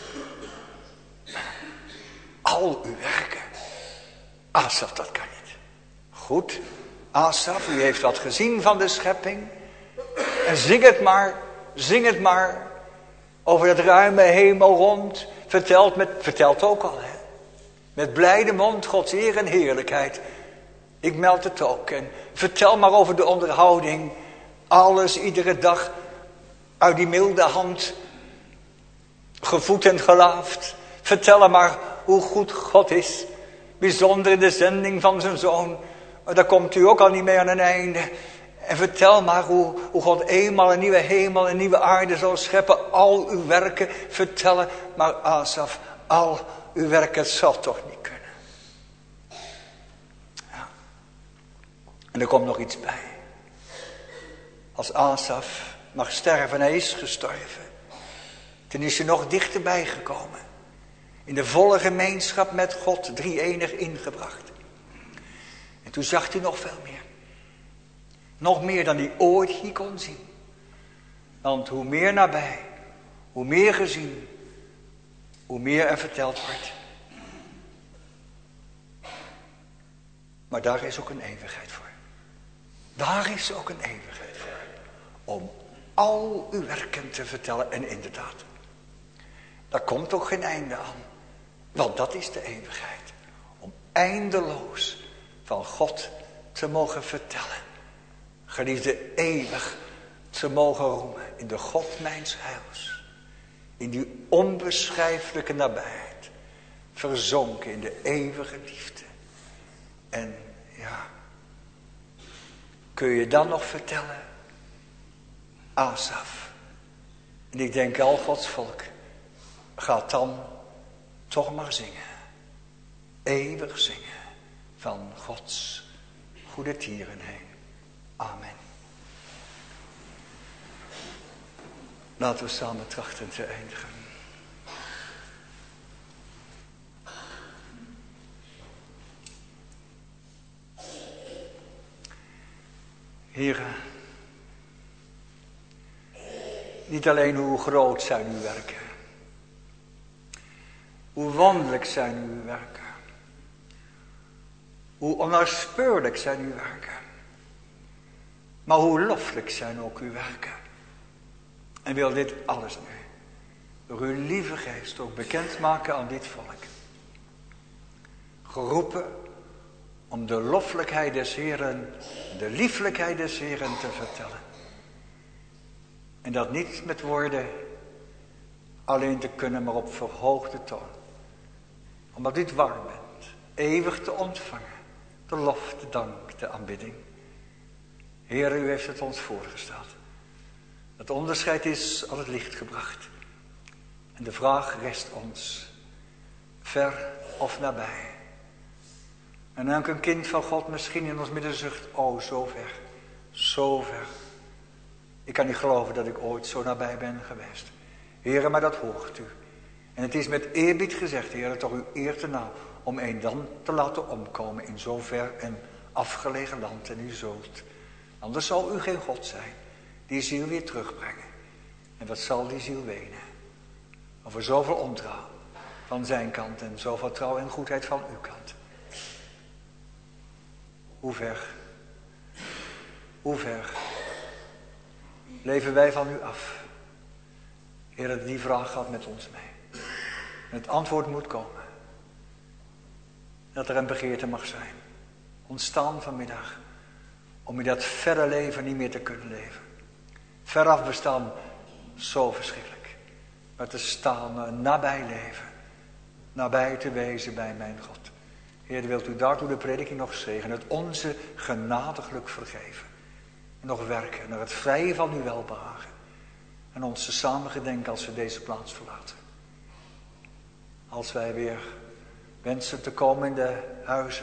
al uw werken. Asaf, dat kan niet. Goed, Asaf, u heeft wat gezien van de schepping. En zing het maar, zing het maar. Over dat ruime hemel rond. Vertelt, met, vertelt ook al, hè. Met blijde mond, Gods eer en heerlijkheid. Ik meld het ook. En vertel maar over de onderhouding. Alles, iedere dag, uit die milde hand. Gevoed en gelaafd. Vertel maar hoe goed God is. Bijzonder in de zending van zijn zoon. Maar daar komt u ook al niet mee aan een einde. En vertel maar hoe, hoe God eenmaal een nieuwe hemel en een nieuwe aarde zal scheppen. Al uw werken vertellen. Maar Asaf, al uw werken, het zal toch niet kunnen. Ja. En er komt nog iets bij. Als Asaf mag sterven, hij is gestorven. Toen is hij nog dichterbij gekomen. In de volle gemeenschap met God, drie-enig ingebracht. En toen zag hij nog veel meer. Nog meer dan hij ooit hier kon zien. Want hoe meer nabij, hoe meer gezien, hoe meer er verteld wordt. Maar daar is ook een eeuwigheid voor. Daar is ook een eeuwigheid voor. Om al uw werken te vertellen. En inderdaad, daar komt ook geen einde aan. Want dat is de eeuwigheid. Om eindeloos van God te mogen vertellen. Geliefde, eeuwig te mogen roemen in de God mijns heils. In die onbeschrijfelijke nabijheid. Verzonken in de eeuwige liefde. En ja, kun je dan nog vertellen? Asaf. En ik denk al Gods volk gaat dan toch maar zingen. Eeuwig zingen van Gods goede tieren heen. Amen. Laten we samen trachten te eindigen. Heren, niet alleen hoe groot zijn uw werken, hoe wonderlijk zijn uw werken, hoe onnaspeurlijk zijn uw werken, maar hoe loffelijk zijn ook uw werken. En wil dit alles nu door uw lieve geest ook bekendmaken aan dit volk. Geroepen om de loffelijkheid des Heeren, de lieflijkheid des Heeren te vertellen. En dat niet met woorden alleen te kunnen, maar op verhoogde toon. Omdat u het warm bent, eeuwig te ontvangen, de lof, de dank, de aanbidding. Heer, u heeft het ons voorgesteld. Het onderscheid is aan het licht gebracht. En de vraag rest ons, ver of nabij. En elk een kind van God misschien in ons midden zucht, oh zo ver, zo ver. Ik kan niet geloven dat ik ooit zo nabij ben geweest. Heere, maar dat hoort u. En het is met eerbied gezegd, Heere, toch uw eer te na, om een dan te laten omkomen in zo ver en afgelegen land en u zult, anders zal u geen God zijn, die ziel weer terugbrengen. En wat zal die ziel wenen? Over zoveel ontrouw van zijn kant en zoveel trouw en goedheid van uw kant. Hoe ver, hoe ver leven wij van u af? Heer, die vraag gaat met ons mee. En het antwoord moet komen. Dat er een begeerte mag zijn. Ontstaan vanmiddag. Om in dat verre leven niet meer te kunnen leven. Veraf bestaan, zo verschrikkelijk. Maar te staan, een nabij leven. Nabij te wezen bij mijn God. Heer, wilt u daartoe de prediking nog zegenen. Het onze genadiglijk vergeven. En nog werken naar het vrije van uw welbehagen. En ons te samen gedenken als we deze plaats verlaten. Als wij weer wensen te komen in de huizen.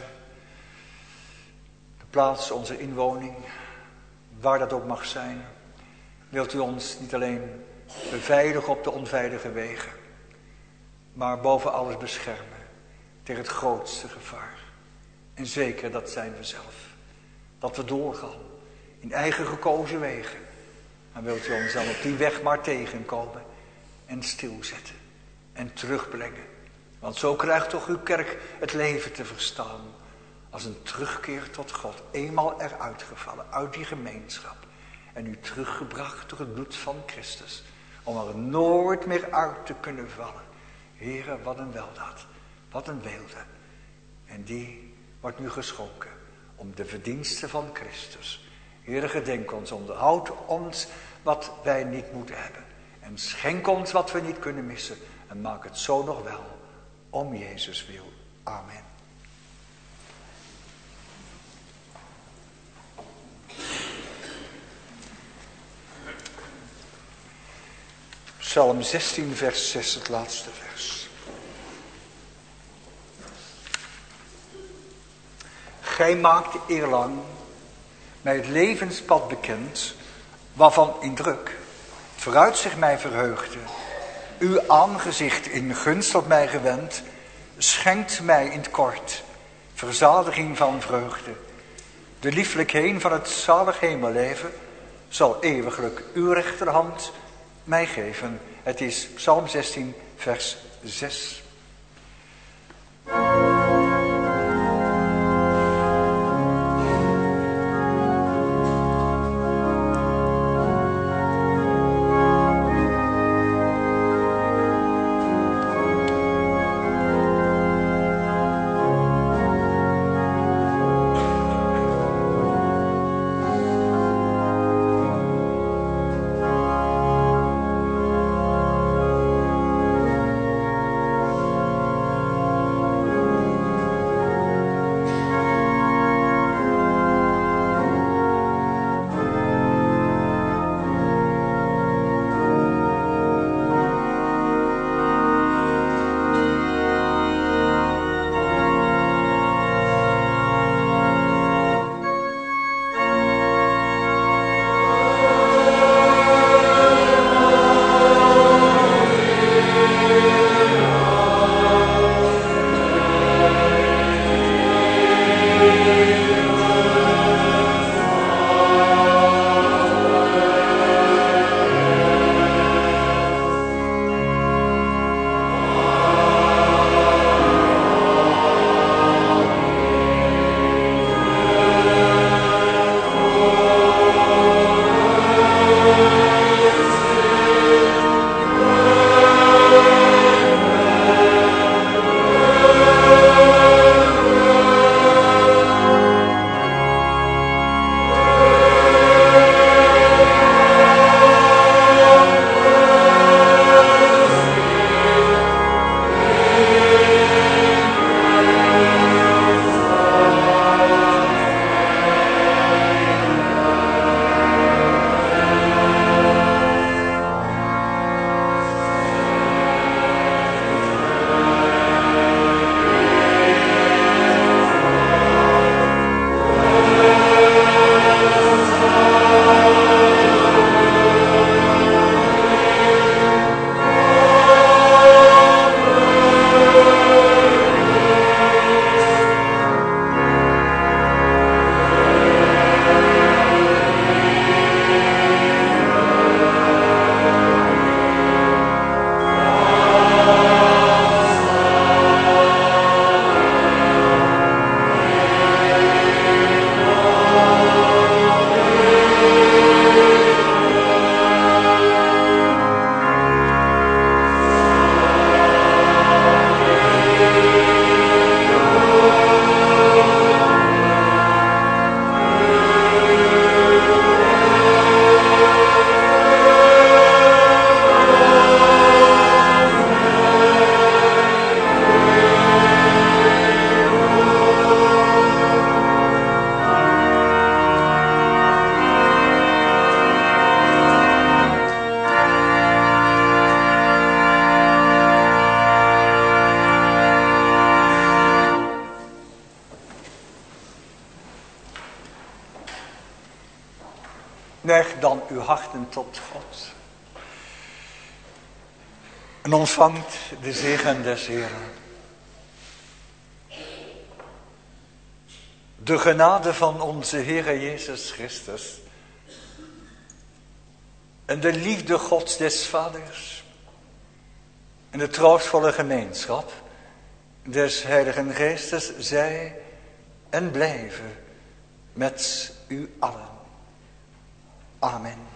De plaats, onze inwoning. Waar dat ook mag zijn. Wilt u ons niet alleen beveiligen op de onveilige wegen. Maar boven alles beschermen. Tegen het grootste gevaar. En zeker, dat zijn we zelf. Dat we doorgaan. In eigen gekozen wegen. Dan wilt u ons dan op die weg maar tegenkomen. En stilzetten. En terugbrengen. Want zo krijgt toch uw kerk het leven te verstaan. Als een terugkeer tot God. Eenmaal eruit gevallen. Uit die gemeenschap. En u teruggebracht door het bloed van Christus. Om er nooit meer uit te kunnen vallen. Heere, wat een weldaad. Wat een weelde. En die wordt nu geschonken. Om de verdiensten van Christus. Heere, gedenk ons, onderhoud ons wat wij niet moeten hebben. En schenk ons wat we niet kunnen missen. En maak het zo nog wel. Om Jezus wil. Amen. Psalm zestien vers zes, het laatste vers. Gij maakt eerlang mij het levenspad bekend, waarvan in druk het vooruitzicht mij verheugde. Uw aangezicht in gunst op mij gewend, schenkt mij in het kort verzadiging van vreugde. De lieflijk heen van het zalig hemelleven zal eeuwiglijk uw rechterhand mij geven. Het is Psalm zestien vers zes. uw harten tot God. En ontvangt de zegen des Heren. De genade van onze Heere Jezus Christus. En de liefde Gods des Vaders. En de troostvolle gemeenschap des Heiligen Geestes zij en blijven met u allen. Amen.